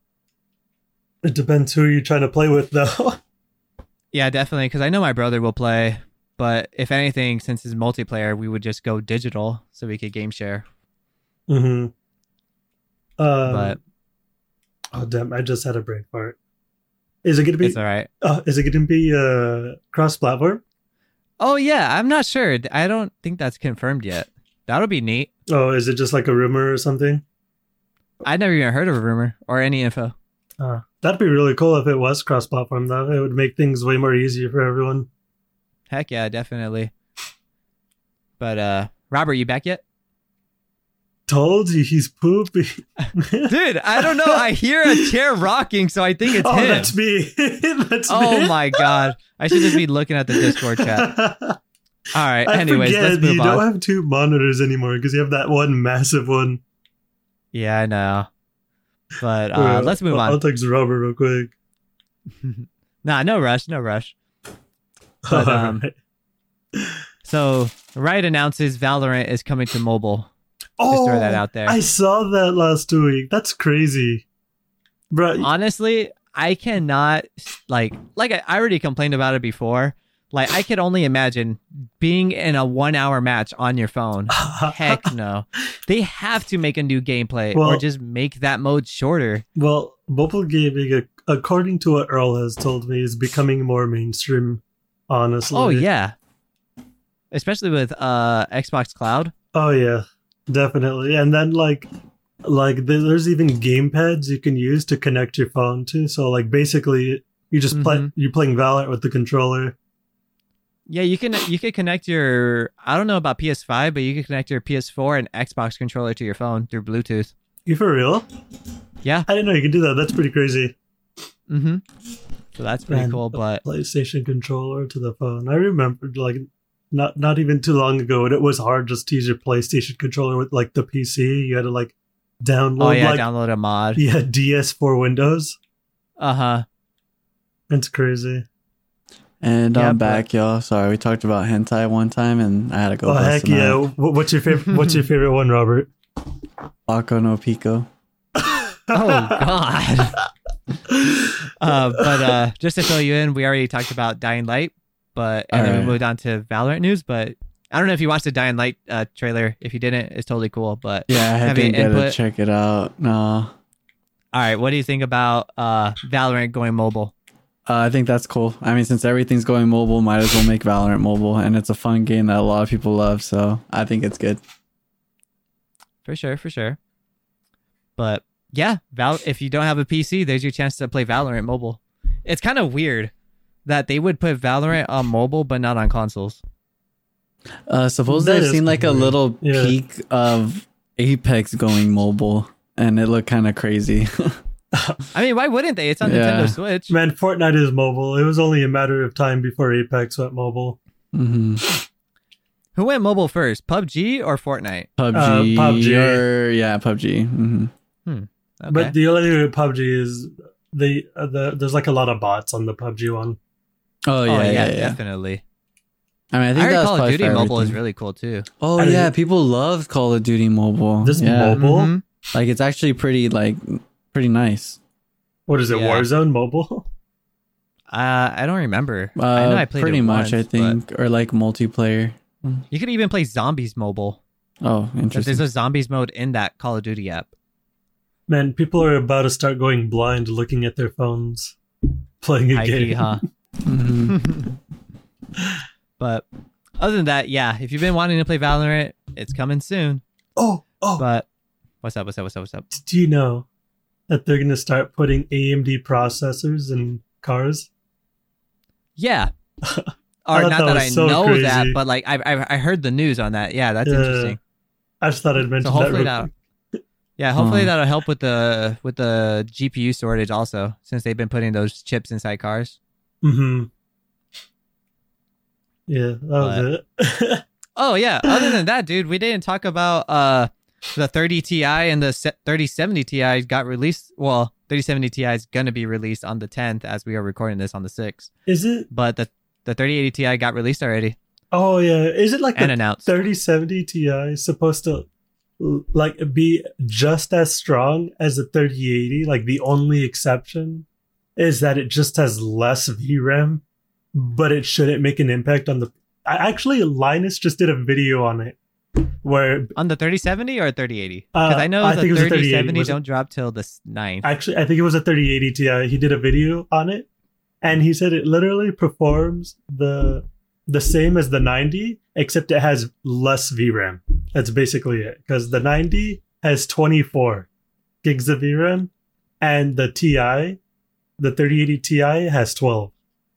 It depends who you're trying to play with though. Yeah, definitely. Because I know my brother will play, but if anything, since it's multiplayer, we would just go digital so we could game share. mm-hmm. Um, But oh damn, I just had a brain fart. Is it gonna be it's all right. uh, is it gonna be uh cross platform? Oh yeah, I'm not sure. I don't think that's confirmed yet. That'll be neat. Oh, is it just like a rumor or something? I'd never even heard of a rumor or any info. Uh, that'd be really cool if it was cross platform though. It would make things way more easier for everyone. Heck yeah, definitely. But uh, Robert, you back yet? Told you he's poopy. Dude, I don't know. I hear a chair rocking, so I think it's oh, him. that's me. that's Oh me. my god. I should just be looking at the Discord chat. All right. I Anyways, forget let's move you on. don't have two monitors anymore because you have that one massive one. Yeah, I know. But uh, let's move I'll on. text Robert real quick. Nah, no rush, no rush. But, um, Alright. So, Riot announces Valorant is coming to mobile. Just throw that out there. Oh, I saw that last week. That's crazy. Bro, Honestly, I cannot like like I I already complained about it before. Like I could only imagine being in a one hour match on your phone. Heck no. They have to make a new gameplay or Well- just make that mode shorter. well, mobile gaming, uh, according to what Earl has told me, is becoming more mainstream, honestly. Oh yeah. Especially with uh Xbox Cloud. Oh yeah, definitely. And then like, like th- there's even gamepads you can use to connect your phone to. So like basically, you just play Mhm. you're playing Valorant with the controller. Yeah, you can you could connect your I don't know about P S five, but you can connect your P S four and Xbox controller to your phone through Bluetooth. You for real? Yeah. I didn't know you could do that. That's pretty crazy. Mm-hmm. So that's pretty And cool, but PlayStation controller to the phone. I remember like not not even too long ago, and it was hard just to use your PlayStation controller with like the P C. You had to like download oh yeah, like download a mod. yeah D S for Windows. Uh-huh. It's crazy. And Yeah, I'm but- back, y'all. Sorry, we talked about hentai one time, and I had to go. Oh bust heck a nut. yeah! Wh- What's your favorite? What's your favorite one, Robert? Paco no Pico. Oh god. uh, but uh, just to fill you in, we already talked about Dying Light, but and All then right. we moved on to Valorant news. But I don't know if you watched the Dying Light uh, trailer. If you didn't, it's totally cool. But Yeah, I have you didn't get to input? check it out. No. All right, what do you think about uh, Valorant going mobile? Uh, I think that's cool. I mean, since everything's going mobile, might as well make Valorant mobile, and it's a fun game that a lot of people love. So I think it's good. For sure, for sure. But yeah, Val. If you don't have a P C, there's your chance to play Valorant mobile. It's kind of weird that they would put Valorant on mobile but not on consoles. Uh, supposedly, That I've is seen like a weird. little Yeah. peek of Apex going mobile, and it looked kind of crazy. I mean, why wouldn't they? It's on Yeah. Nintendo Switch. Man, Fortnite is mobile. It was only a matter of time before Apex went mobile. hmm Who went mobile first, P U B G or Fortnite? P U B G, Uh, P U B G. or yeah, P U B G. hmm Okay. But the only thing with P U B G is the, uh, the there's like a lot of bots on the P U B G one. Oh yeah, oh yeah, yeah, yeah. definitely. I mean, I I, think heard that was Call of probably Duty for mobile is everything. really cool too. Oh I yeah, didn't- people love Call of Duty mobile. This yeah. mobile? Mhm. Like it's actually pretty like pretty nice. What is it? Yeah. Warzone mobile? Uh, I don't remember. Uh, I know I played pretty it much, I once, but think, or like multiplayer. you could even play Zombies mobile. Oh, There's interesting. a Zombies mode in that Call of Duty app. Man, people are about to start going blind looking at their phones, playing a I P, game. huh? Mhm. But other than that, yeah, if you've been wanting to play Valorant, it's coming soon. Oh, oh! But what's up? What's up? What's up? What's up? Do you know that they're going to start putting A M D processors in cars? Yeah. I Or thought not that that was I so know that, crazy. but like I, I I heard the news on that. Yeah, that's Yeah. interesting. I just thought I'd mention So that. hopefully real that, quick. yeah, hopefully Huh. that'll help with the with the G P U storage also, since they've been putting those chips inside cars. Mm-hmm. Yeah, that was it. Oh yeah. Other than that, dude, we didn't talk about uh the thirty Ti and the se- thirty seventy Ti got released. Well, thirty seventy Ti is gonna be released on the tenth as we are recording this on the sixth. Is it? But the the thirty eighty Ti got released already Oh yeah. Is it like and the announced. thirty seventy Ti supposed to l- like be just as strong as the thirty eighty? Like the only exception is that it just has less V RAM, but it shouldn't make an impact on the. I actually, Linus just did a video on it where On the thirty seventy or thirty eighty? Because Uh, I know I the think it was a thirty thirty eighty, seventy was it? don't drop till the s- ninth. actually I think it was a thirty eighty Ti. He did a video on it, and he said it literally performs the the same as the ninety, except it has less V RAM. That's basically it. Because the ninety has twenty-four gigs of V RAM, and the Ti, the thirty eighty Ti, has twelve.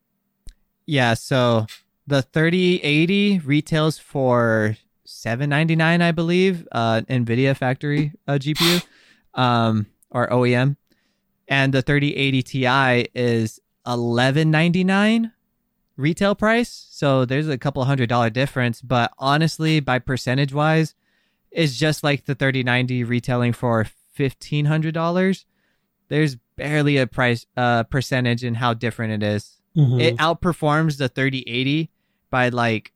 Yeah, so the thirty eighty retails for seven ninety-nine, I believe, uh, NVIDIA factory uh, G P U, um, or O E M, and the thirty eighty Ti is eleven ninety-nine retail price. So there's a couple hundred dollar difference, but honestly, by percentage wise, it's just like the thirty ninety retailing for fifteen hundred dollars. There's barely a price uh, percentage in how different it is. Mhm. It outperforms the thirty eighty by like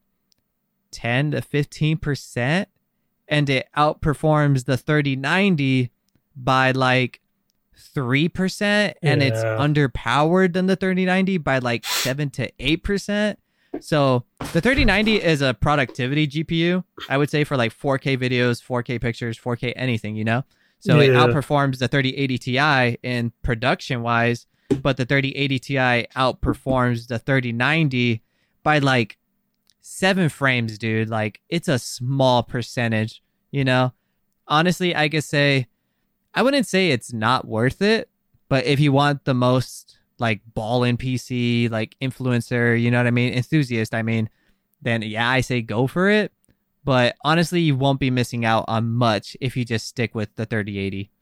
ten to fifteen percent, and it outperforms the thirty ninety by like three percent, and it's Yeah. underpowered than the thirty ninety by like seven to eight percent. So the thirty ninety is a productivity G P U, I would say, for like four K videos, four K pictures, four K anything, you know? So it Yeah. outperforms the thirty eighty Ti in production wise, but the thirty eighty Ti outperforms the thirty ninety by like seven frames, dude. Like it's a small percentage, you know? Honestly, I could say, I wouldn't say it's not worth it, but if you want the most like ball-in P C, like influencer, you know what I mean? Enthusiast, I mean, then yeah, I say go for it. But honestly, you won't be missing out on much if you just stick with the thirty eighty.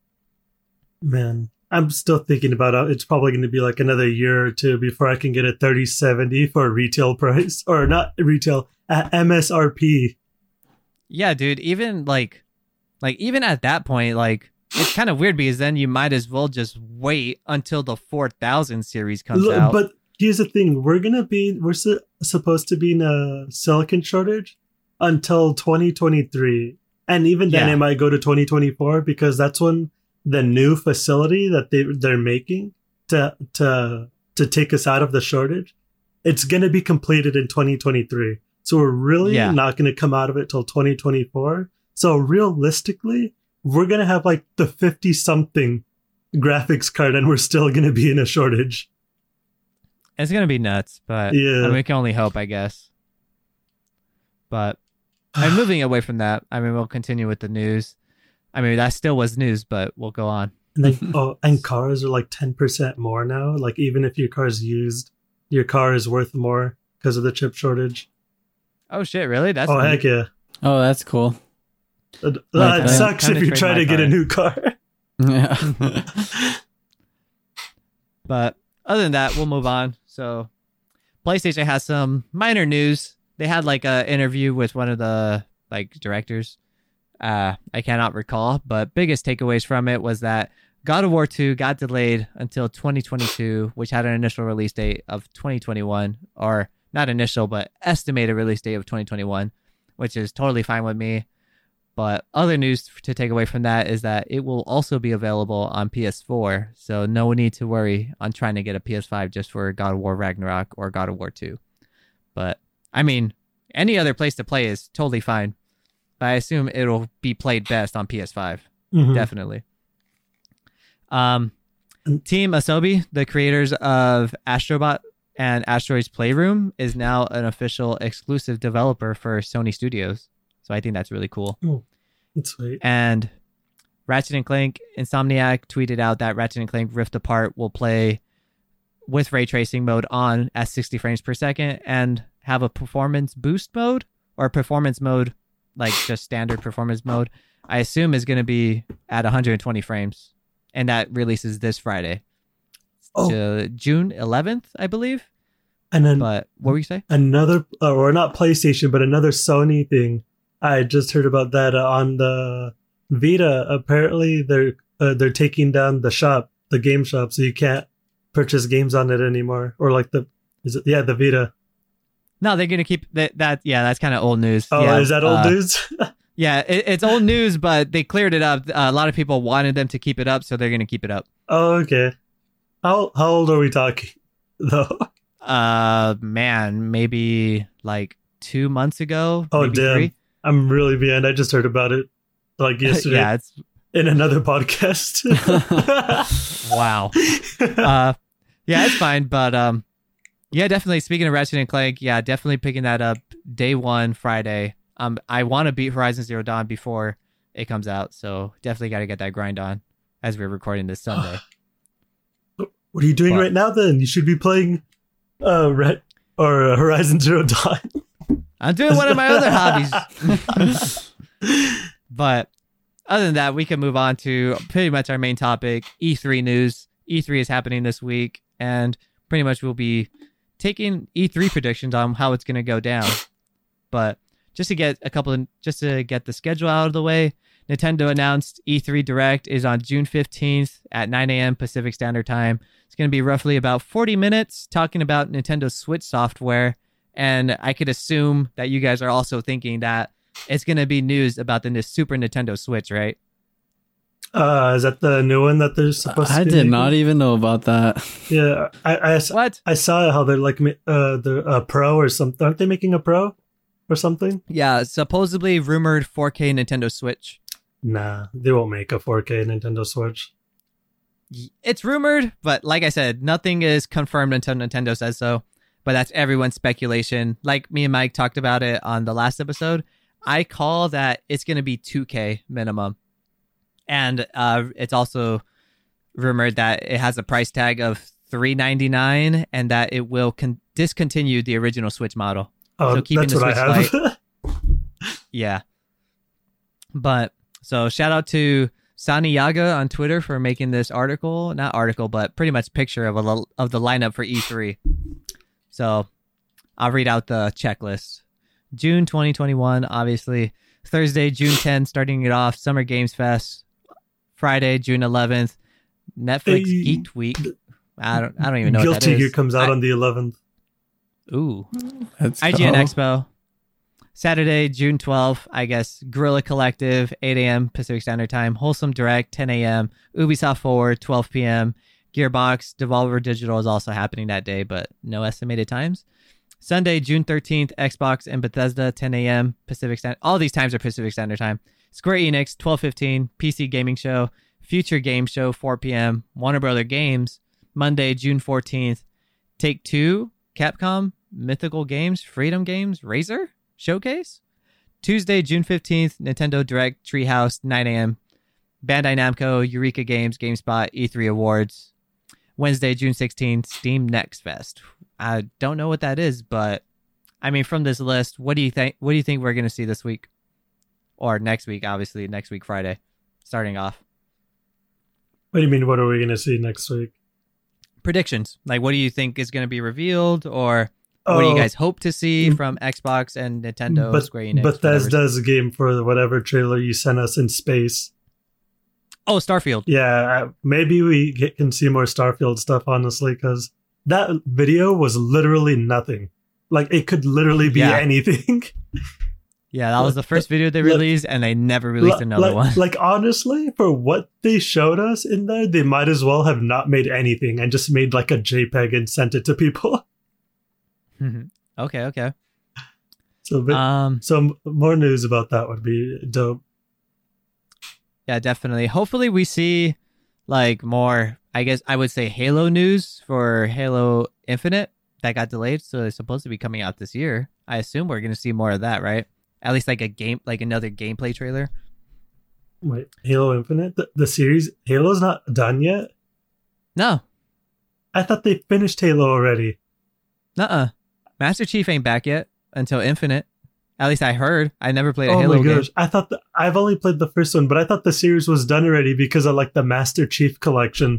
Man, I'm still thinking about it. It's probably going to be like another year or two before I can get a thirty seventy for a retail price, or not retail, uh, M S R P. Yeah, dude, even like like even at that point, like it's kind of weird because then you might as well just wait until the four thousand series comes L- out. But here's the thing: we're gonna be we're su- supposed to be in a silicon shortage until twenty twenty-three, and even then Yeah. it might go to twenty twenty-four because that's when the new facility that they they're making to to to take us out of the shortage, it's going to be completed in twenty twenty-three. So we're really Yeah. not going to come out of it till twenty twenty-four. So realistically, we're going to have like the fifty something graphics card and we're still going to be in a shortage. It's gonna be nuts, but Yeah. I mean, we can only hope, I guess. But I'm moving away from that. I mean, we'll continue with the news. I mean, that still was news, but we'll go on. And then, oh, and cars are like ten percent more now. Like even if your car's used, your car is worth more because of the chip shortage. Oh shit! Really? That's oh neat. heck yeah! Oh, that's cool. Uh, Like it that. sucks Time if to you trade try my to get car a in. new car. Yeah. But other than that, we'll move on. So, PlayStation has some minor news. They had like a interview with one of the like directors. Uh, I cannot recall, but biggest takeaways from it was that God of War two got delayed until twenty twenty-two, which had an initial release date of twenty twenty-one, or not initial, but estimated release date of twenty twenty-one, which is totally fine with me. But other news to take away from that is that it will also be available on P S four, so no need to worry on trying to get a P S five just for God of War Ragnarok or God of War two. But, I mean, any other place to play is totally fine. But I assume it'll be played best on P S five. Mhm. Definitely. Um, Team Asobi, the creators of Astrobot and Asteroids Playroom, is now an official exclusive developer for Sony Studios. So I think that's really cool. That's sweet. And Ratchet and Clank, Insomniac tweeted out that Ratchet and Clank Rift Apart will play with ray tracing mode on at sixty frames per second and have a performance boost mode or performance mode, like just standard performance mode. I assume is going to be at one hundred twenty frames, and that releases this Friday, Oh. to June eleventh, I believe. And then But what were you say? another, uh, or not PlayStation, but another Sony thing. I just heard about that uh, on the Vita. Apparently, they're uh, they're taking down the shop, the game shop, so you can't purchase games on it anymore. Or like the is it yeah the Vita? No, they're going to keep that. That yeah, that's kind of old news. Oh, yeah, is that old uh, news? Yeah, it, it's old news, but they cleared it up. Uh, a lot of people wanted them to keep it up, so they're going to keep it up. Oh, okay. How how old are we talking though? Uh, man, maybe like two months ago. Oh maybe damn! three. I'm really behind. I just heard about it like yesterday Yeah, it's in another podcast. wow. uh, yeah, it's fine, but um, yeah, definitely. Speaking of Ratchet and Clank, yeah, definitely picking that up day one Friday. Um, I want to beat Horizon Zero Dawn before it comes out, so definitely got to get that grind on as we're recording this Sunday. What are you doing What? right now? Then you should be playing uh Red or uh, Horizon Zero Dawn. I'm doing one of my other hobbies. But other than that, we can move on to pretty much our main topic, E three news. E three is happening this week, and pretty much we'll be taking E three predictions on how it's going to go down. But just to get a couple of, just to get the schedule out of the way, Nintendo announced E three Direct is on June fifteenth at nine a.m. Pacific Standard Time. It's going to be roughly about forty minutes talking about Nintendo Switch software. And I could assume that you guys are also thinking that it's going to be news about the Super Nintendo Switch, right? Uh, is that the new one that they're supposed to I be did making? not even know about that. Yeah, I, I, What? I saw how they're like ma- uh the uh, Pro or something. Aren't they making a Pro or something? Yeah, supposedly rumored four K Nintendo Switch. Nah, they won't make a four K Nintendo Switch. It's rumored, but like I said, nothing is confirmed until Nintendo says so. But that's everyone's speculation. Like me and Mike talked about it on the last episode, I call that it's going to be two K minimum. And uh, it's also rumored that it has a price tag of three ninety-nine and that it will con- discontinue the original Switch model. Oh, So keeping that's the what I Switch have. Yeah. But so shout out to Sani Yaga on Twitter for making this article, not article, but pretty much picture of a l- of the lineup for E three. So I'll read out the checklist. June twenty twenty-one, obviously. Thursday, June tenth, starting it off, Summer Games Fest. Friday, June eleventh, Netflix Hey. Geek Week. I don't I don't even know Guilty what that Gear is. comes out I- on the eleventh. Ooh. Let's I G N go. Expo. Saturday, June twelfth, I guess, Guerrilla Collective, eight a.m. Pacific Standard Time. Wholesome Direct, ten a.m. Ubisoft Forward, twelve p.m. Gearbox, Devolver Digital is also happening that day, but no estimated times. Sunday, June thirteenth, Xbox and Bethesda, ten a.m. Pacific Standard. All these times are Pacific Standard Time. Square Enix, twelve fifteen. P C Gaming Show, Future Game Show, four p.m. Warner Brother Games, Monday, June fourteenth. Take-Two, Capcom, Mythical Games, Freedom Games, Razer Showcase. Tuesday, June fifteenth, Nintendo Direct, Treehouse, nine a.m. Bandai Namco, Eureka Games, GameSpot, E three Awards. Wednesday, June sixteenth, Steam Next Fest. I don't know what that is, but I mean, from this list, what do you think? What do you think we're going to see this week, or next week? Obviously, next week Friday, starting off. What do you mean? What are we going to see next week? Predictions. Like, what do you think is going to be revealed, or what do you guys hope to see from Xbox and Nintendo, but, Square Enix? Bethesda's game for whatever trailer you sent us in space. Oh, Starfield. Yeah, maybe we get, can see more Starfield stuff, honestly, because that video was literally nothing. Like, it could literally be Yeah. anything. Yeah, that was the first video they released, and they never released another like, one. Like, honestly, for what they showed us in there, they might as well have not made anything and just made like a JPEG and sent it to people. okay, okay. So, but, Um, so more news about that would be dope. yeah, definitely. Hopefully, we see like more. I guess I would say Halo news for Halo Infinite that got delayed, so it's supposed to be coming out this year. I assume we're gonna see more of that, right? At least like a game, like another gameplay trailer. Wait, Halo Infinite? The, the series Halo's not done yet? No, I thought they finished Halo already. nuh-uh. Master Chief ain't back yet until Infinite. At least I heard. I never played a Oh Halo my game. gosh. I thought the, I've only played the first one, but I thought the series was done already because of like the Master Chief collection.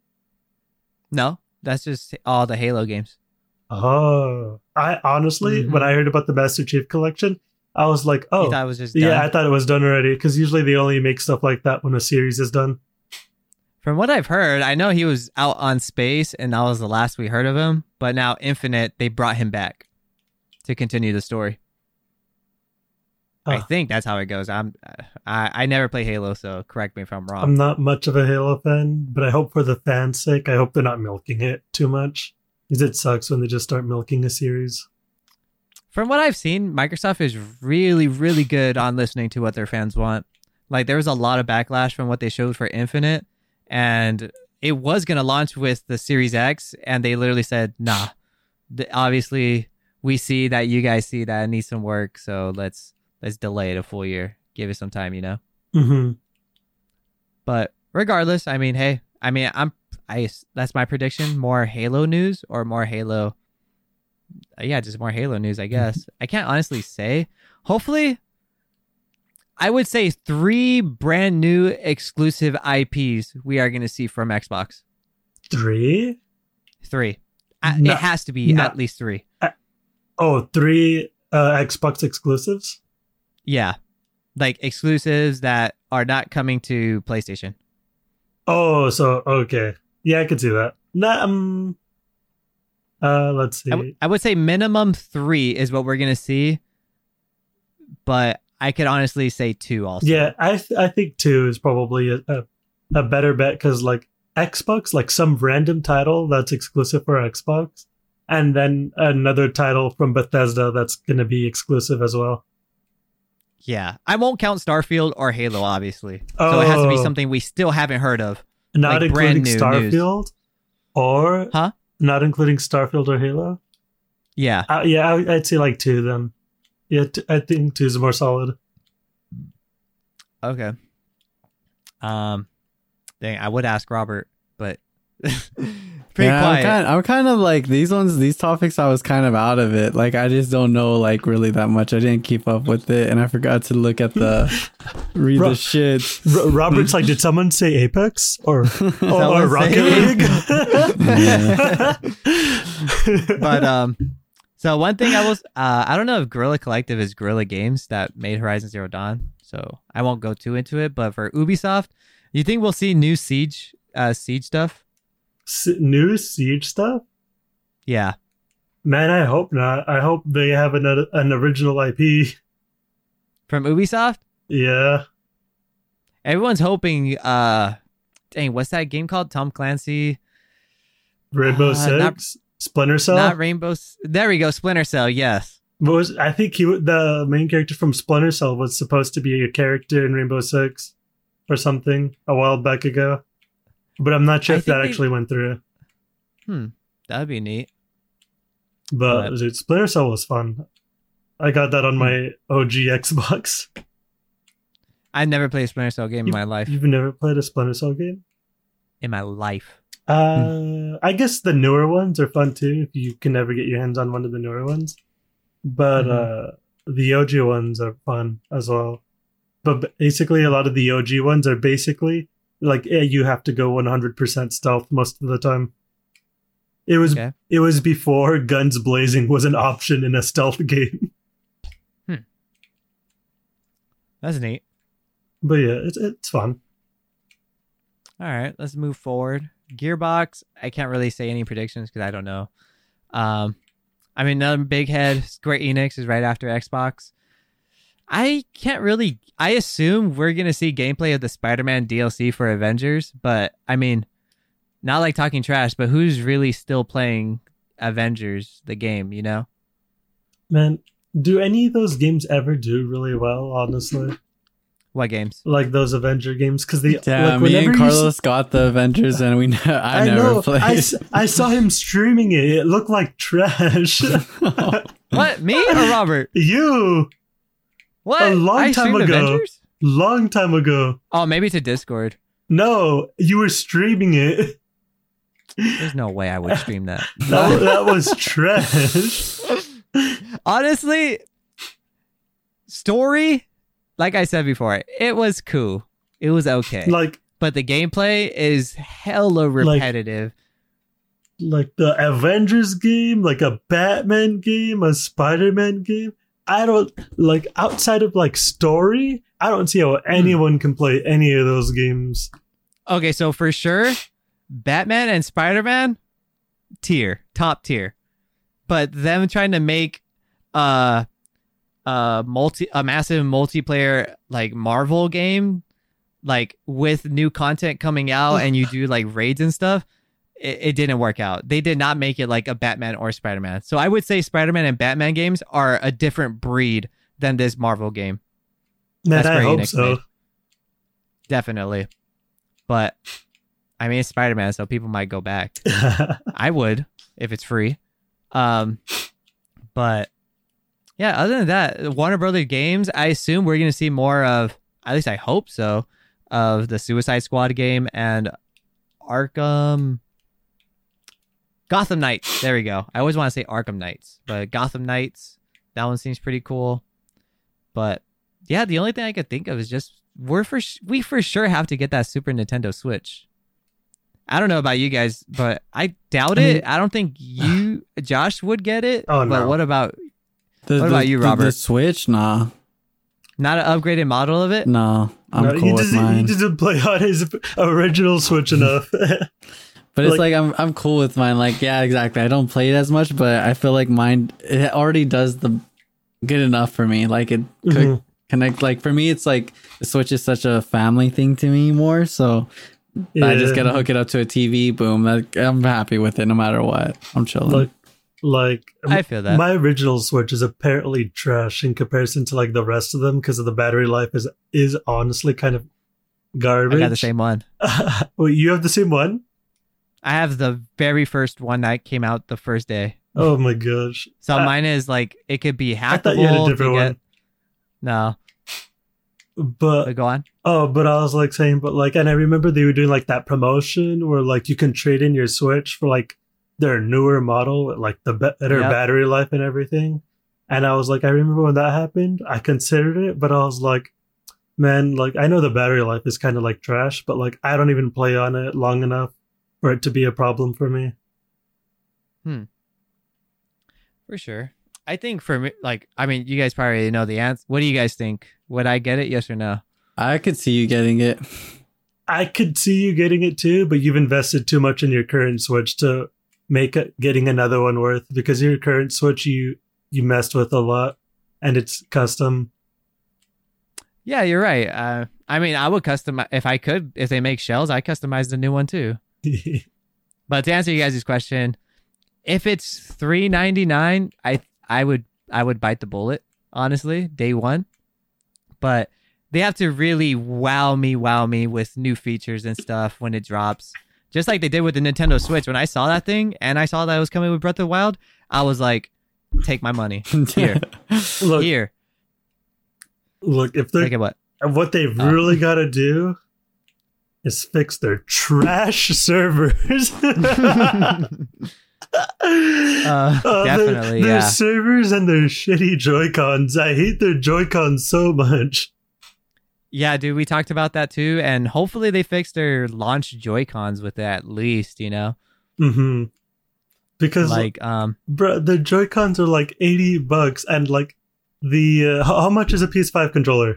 No, that's just all the Halo games. Oh. I honestly, Mhm. when I heard about the Master Chief collection, I was like, You oh, thought it was just yeah, done? I thought it was done already because usually they only make stuff like that when a series is done. From what I've heard, I know he was out on space, and that was the last we heard of him. But now Infinite, they brought him back to continue the story. I Huh. think that's how it goes. I'm, I, I never play Halo, so correct me if I'm wrong. I'm not much of a Halo fan, but I hope for the fans' sake, I hope they're not milking it too much. Because it sucks when they just start milking a series. From what I've seen, Microsoft is really, really good on listening to what their fans want. Like, there was a lot of backlash from what they showed for Infinite, and it was going to launch with the Series X, and they literally said, nah, the, obviously, we see that you guys see that it needs some work, so let's let's delay it a full year. Give it some time, you know? Mm-hmm. But regardless, I mean, hey, I mean, I'm, I, that's my prediction. More Halo news or more Halo. Uh, yeah, just more Halo news, I guess. I can't honestly say. Hopefully, I would say three brand new exclusive I Ps we are going to see from Xbox. Three? Three. Uh, No- it has to be no. at least three. Oh, three uh, Xbox exclusives? Yeah. Like exclusives that are not coming to PlayStation. Oh, so, okay. Yeah, I could see that. Nah, um, uh, let's see. I, w- I would say minimum three is what we're going to see. But I could honestly say two also. Yeah, I th- I think two is probably a, a, a better bet because like Xbox, like some random title that's exclusive for Xbox, and then another title from Bethesda that's going to be exclusive as well. Yeah. I won't count Starfield or Halo, obviously. So it has to be Oh. something we still haven't heard of. Not Like brand including new news. Starfield, or Huh? not including Starfield or Halo. Yeah. Uh, yeah, I, I'd say like two then. Yeah, t- I think two is more solid. Okay. Um, dang, I would ask Robert, but pretty yeah, quiet. I'm kind, I'm kind of like these ones, these topics. I was kind of out of it. Like I just don't know, like really that much. I didn't keep up with it, and I forgot to look at the read Bro- the shit. R- Robert's like, did someone say Apex or, or, Someone or Rocket say- League? But um, so one thing I was, uh, I don't know if Guerrilla Collective is Guerrilla Games that made Horizon Zero Dawn, so I won't go too into it. But for Ubisoft, you think we'll see new Siege, uh, Siege stuff? S- new Siege stuff? Yeah. Man, I hope not. I hope they have an an original I P. From Ubisoft? Yeah. Everyone's hoping, uh, dang, what's that game called? Tom Clancy? Rainbow Uh, Six? not- Splinter Cell? Not Rainbow. S- There we go. Splinter Cell. Yes. What was I think he the main character from Splinter Cell was supposed to be a character in Rainbow Six or something a while back ago. But I'm not sure I if that think they- actually went through. Hmm. That'd be neat. But But- dude, Splinter Cell was fun. I got that on my O G Xbox. I've never played a Splinter Cell game in my life. You've never played a Splinter Cell game? In my life. Uh, I guess the newer ones are fun too if you can never get your hands on one of the newer ones. But Mhm. uh, the O G ones are fun as well. But basically, a lot of the O G ones are basically like eh, you have to go one hundred percent stealth most of the time. It was Okay. it was before guns blazing was an option in a stealth game. That's neat. But yeah, it's it's fun. All right, let's move forward. Gearbox, I can't really say any predictions because I don't know. Um, I mean, another big head, Square Enix is right after Xbox. I can't really. I assume we're gonna see gameplay of the Spider-Man D L C for Avengers, but I mean, not like talking trash, but who's really still playing Avengers, the game? You know? Man, do any of those games ever do really well? Honestly, What games? like those Avenger games, because they Damn, like, me whenever and you s- Carlos got the Avengers, and we ne- I, I never know. played. I, s- I saw him streaming it. It looked like trash. What? Me or Robert? You, What? A long I time streamed ago. Avengers? long time ago. Oh, maybe to Discord. No, you were streaming it. There's no way I would stream that. That, that was trash. Honestly, story, like I said before, it was cool. It was okay. Like, but the gameplay is hella Like- repetitive. like the Avengers game, like a Batman game, a Spider-Man game. I don't like outside of like story. I don't see how anyone can play any of those games. Okay, so for sure, Batman and Spider-Man, tier, top tier. But them trying to make uh a multi a massive multiplayer like Marvel game, like with new content coming out and you do like raids and stuff, it, it didn't work out. They did not make it like a Batman or Spider-Man. So I would say Spider-Man and Batman games are a different breed than this Marvel game. Man, That's I Square hope Enix so. made. Definitely. But I mean, it's Spider-Man, so people might go back. I would if it's free. Um, but yeah, other than that, Warner Brothers games, I assume we're going to see more of, at least I hope so, of the Suicide Squad game and Arkham. Gotham Knights. There we go. I always want to say Arkham Knights, but Gotham Knights, that one seems pretty cool. But yeah, the only thing I could think of is just we're for sh- we for sure have to get that Super Nintendo Switch. I don't know about you guys, but I doubt I it. mean- I don't think you, Josh, would get it. Oh, But no. what about The, What the- about you, the- The Robert? Switch? Nah, not an upgraded model of it? no, I'm No, cool he with doesn't, mine. He doesn't play on his original Switch enough. But it's like- like, I'm I'm cool with mine. Like, yeah, exactly. I don't play it as much, but I feel like mine it already does the good enough for me. Like it could Mhm. connect. Like for me, it's like the Switch is such a family thing to me more. So I just Yeah. gotta hook it up to a T V. Boom. Like, I'm happy with it no matter what. I'm chilling. Like, like I feel that. my original Switch is apparently trash in comparison to like the rest of them because of the battery life is is honestly kind of garbage. I got the same one. Wait, you have the same one? I have the very first one that came out the first day. Oh my gosh! So I- mine is like it could be hackable. I thought you had a to different get- one. No, But but go on. oh, but I was like saying, but like, and I remember they were doing like that promotion where like you can trade in your Switch for like their newer model, with, like the better Yep. battery life and everything. And I was like, I remember when that happened, I considered it, but I was like, man, like I know the battery life is kind of like trash, but like I don't even play on it long enough for it to be a problem for me. For sure. I think for me, like, I mean, you guys probably already know the answer. What do you guys think? Would I get it? Yes or no? I could see you getting it. I could see you getting it too, but you've invested too much in your current Switch to make it, getting another one worth? Because your current Switch you you messed with a lot, and it's custom. Yeah, you're right. Uh, I mean, I would custom if I could. If they make shells, I customize the new one too. But to answer you guys' question, if it's three ninety-nine, I I would I would bite the bullet, honestly, day one. But they have to really wow me, wow me with new features and stuff when it drops. Just like they did with the Nintendo Switch. When I saw that thing and I saw that it was coming with Breath of the Wild, I was like, take my money. Here. Look, Here. Look, if they're Take it what? what they've Uh. really got to do is fix their trash servers. Uh, Uh, definitely, their, their yeah. servers and their shitty Joy-Cons. I hate their Joy-Cons so much. Yeah, dude, we talked about that too. And hopefully they fix their launch Joy-Cons with it at least, you know? Mm-hmm. Because Like, um, bro, the Joy-Cons are like eighty bucks, and like the uh, how how much is a P S five controller?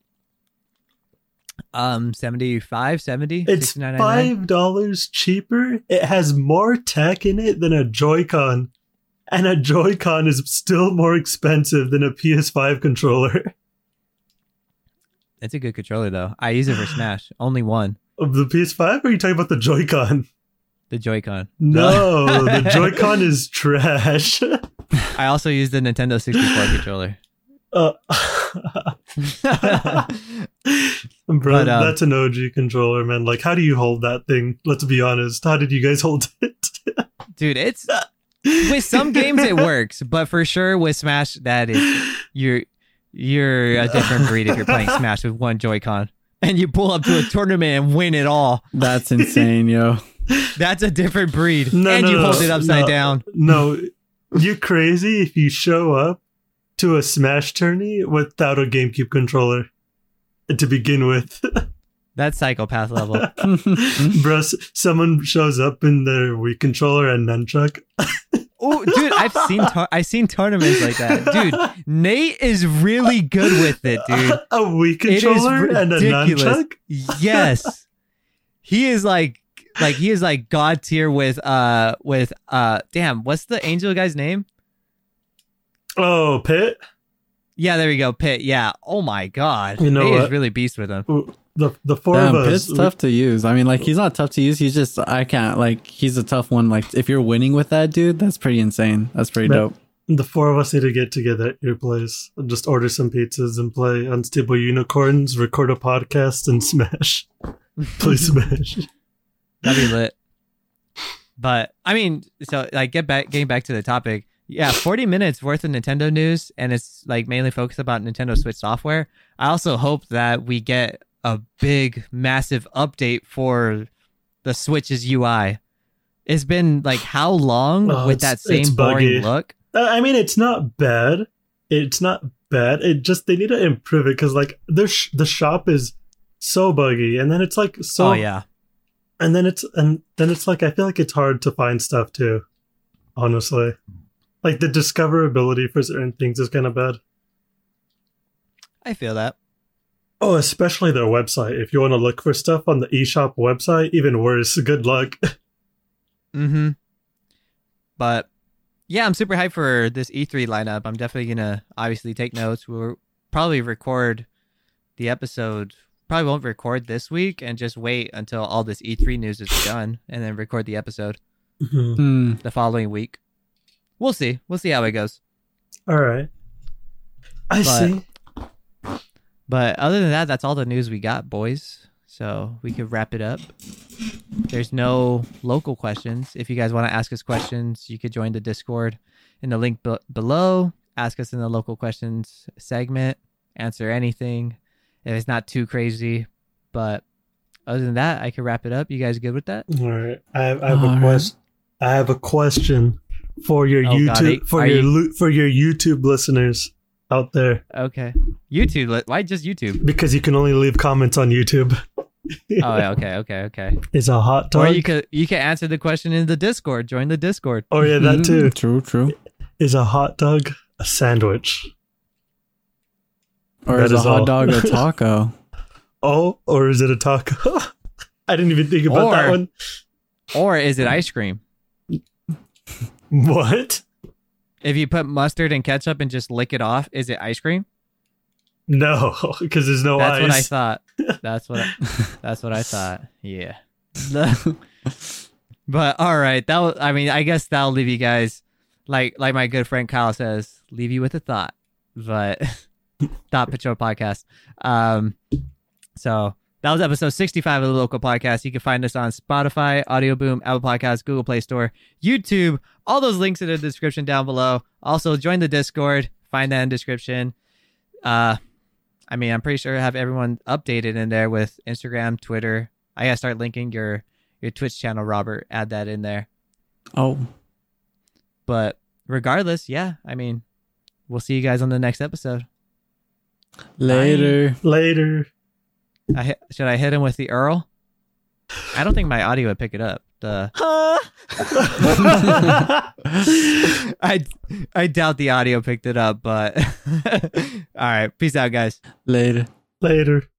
um, seventy-five, seventy, It's sixty-nine ninety-nine. five dollars cheaper. It has more tech in it than a Joy-Con, and a Joy-Con is still more expensive than a P S five controller. It's a good controller though. I use it for Smash. Only one. Of the P S five, or are you talking about the Joy-Con? The Joy-Con. No, the Joy-Con is trash. I also use the Nintendo sixty-four controller. Uh, bro, But, um, that's an O G controller, man. Like, how do you hold that thing? Let's be honest. How did you guys hold it? Dude, it's with some games it works, but for sure with Smash, that is you're you're a different breed if you're playing Smash with one Joy-Con and you pull up to a tournament and win it all. That's insane, yo. That's a different breed. No, and no, you no, hold it upside no, down. No, you're crazy if you show up to a Smash tourney without a GameCube controller to begin with. That's psychopath level. Bro, s- someone shows up in their Wii controller and nunchuck. Oh, dude, I've seen tar- I've seen tournaments like that. Dude, Nate is really good with it, dude. A Wii It is controller and a ridiculous. nunchuck? Yes. He is like like he is like god tier with uh with uh damn, what's the angel guy's name? Oh, Pit? Yeah, there we go. Pitt. Yeah. Oh my god. You know Nate is what? really beast with him. The the four Damn, of us. Pitt's tough to use. I mean, like, he's not tough to use. He's just, I can't, like, he's a tough one. Like, if you're winning with that dude, that's pretty insane. That's pretty Man, dope. The four of us need to get together at your place. Just order some pizzas and play Unstable Unicorns, record a podcast, and smash. Play Smash. That'd be lit. But I mean, so like get back getting back to the topic. Yeah, forty minutes worth of Nintendo news, and it's like mainly focused about Nintendo Switch software. I also hope that we get a big, massive update for the Switch's U I. It's been like how long Oh, with it's- that same it's buggy. boring look? Uh, I mean, it's not bad. It's not bad. It just they need to improve it because like the sh- the shop is so buggy, and then it's like so. Oh yeah. And then it's and then it's like I feel like it's hard to find stuff too. Honestly, like the discoverability for certain things is kind of bad. I feel that. Oh, especially their website. If you want to look for stuff on the eShop website, even worse. Good luck. Mm-hmm. But yeah, I'm super hyped for this E three lineup. I'm definitely gonna obviously take notes. We'll probably record the episode. Probably won't record this week and just wait until all this E three news is done and then record the episode Mhm. Hmm. the following week. We'll see. We'll see how it goes. All right. I But- see. But other than that, that's all the news we got, boys. So we could wrap it up. There's no local questions. If you guys want to ask us questions, you could join the Discord in the link be- below. Ask us in the local questions segment. Answer anything if it's not too crazy. But other than that, I could wrap it up. You guys good with that? All right. I have, I have All a right. question. I have a question for your Oh, God, YouTube are- for are your you- lu- for your YouTube listeners out there Okay. YouTube. li- Why just YouTube? because you can only leave comments on YouTube. Oh, yeah, okay, okay, okay. Is a hot dog? Or you could you can answer the question in the Discord. Join the Discord. oh yeah, that too. Mm, True, true. Is a hot dog a sandwich? Or That is a is hot all. dog a taco? Oh, or is it a taco? I didn't even think about that Or- one. Or is it ice cream? What? If you put mustard and ketchup and just lick it off, is it ice cream? No, because there's no That's ice. what I thought. That's what I, that's what I thought. Yeah. But all right, that was, I mean, I guess that'll leave you guys like like my good friend Kyle says, leave you with a thought. But Thought Patrol podcast. Um so that was episode sixty-five of the Local Podcast. You can find us on Spotify, Audio Boom, Apple Podcasts, Google Play Store, YouTube. All those links in the description down below. Also, join the Discord. Find that in the description. Uh, I mean, I'm pretty sure I have everyone updated in there with Instagram, Twitter. I gotta start linking your your Twitch channel, Robert. Add that in there. Oh, but regardless, yeah. I mean, we'll see you guys on the next episode. later. Bye. Later. I hit, should I hit him with the Earl? I don't think my audio would pick it up. The I I doubt the audio picked it up, but all right. Peace out, guys. Later. Later.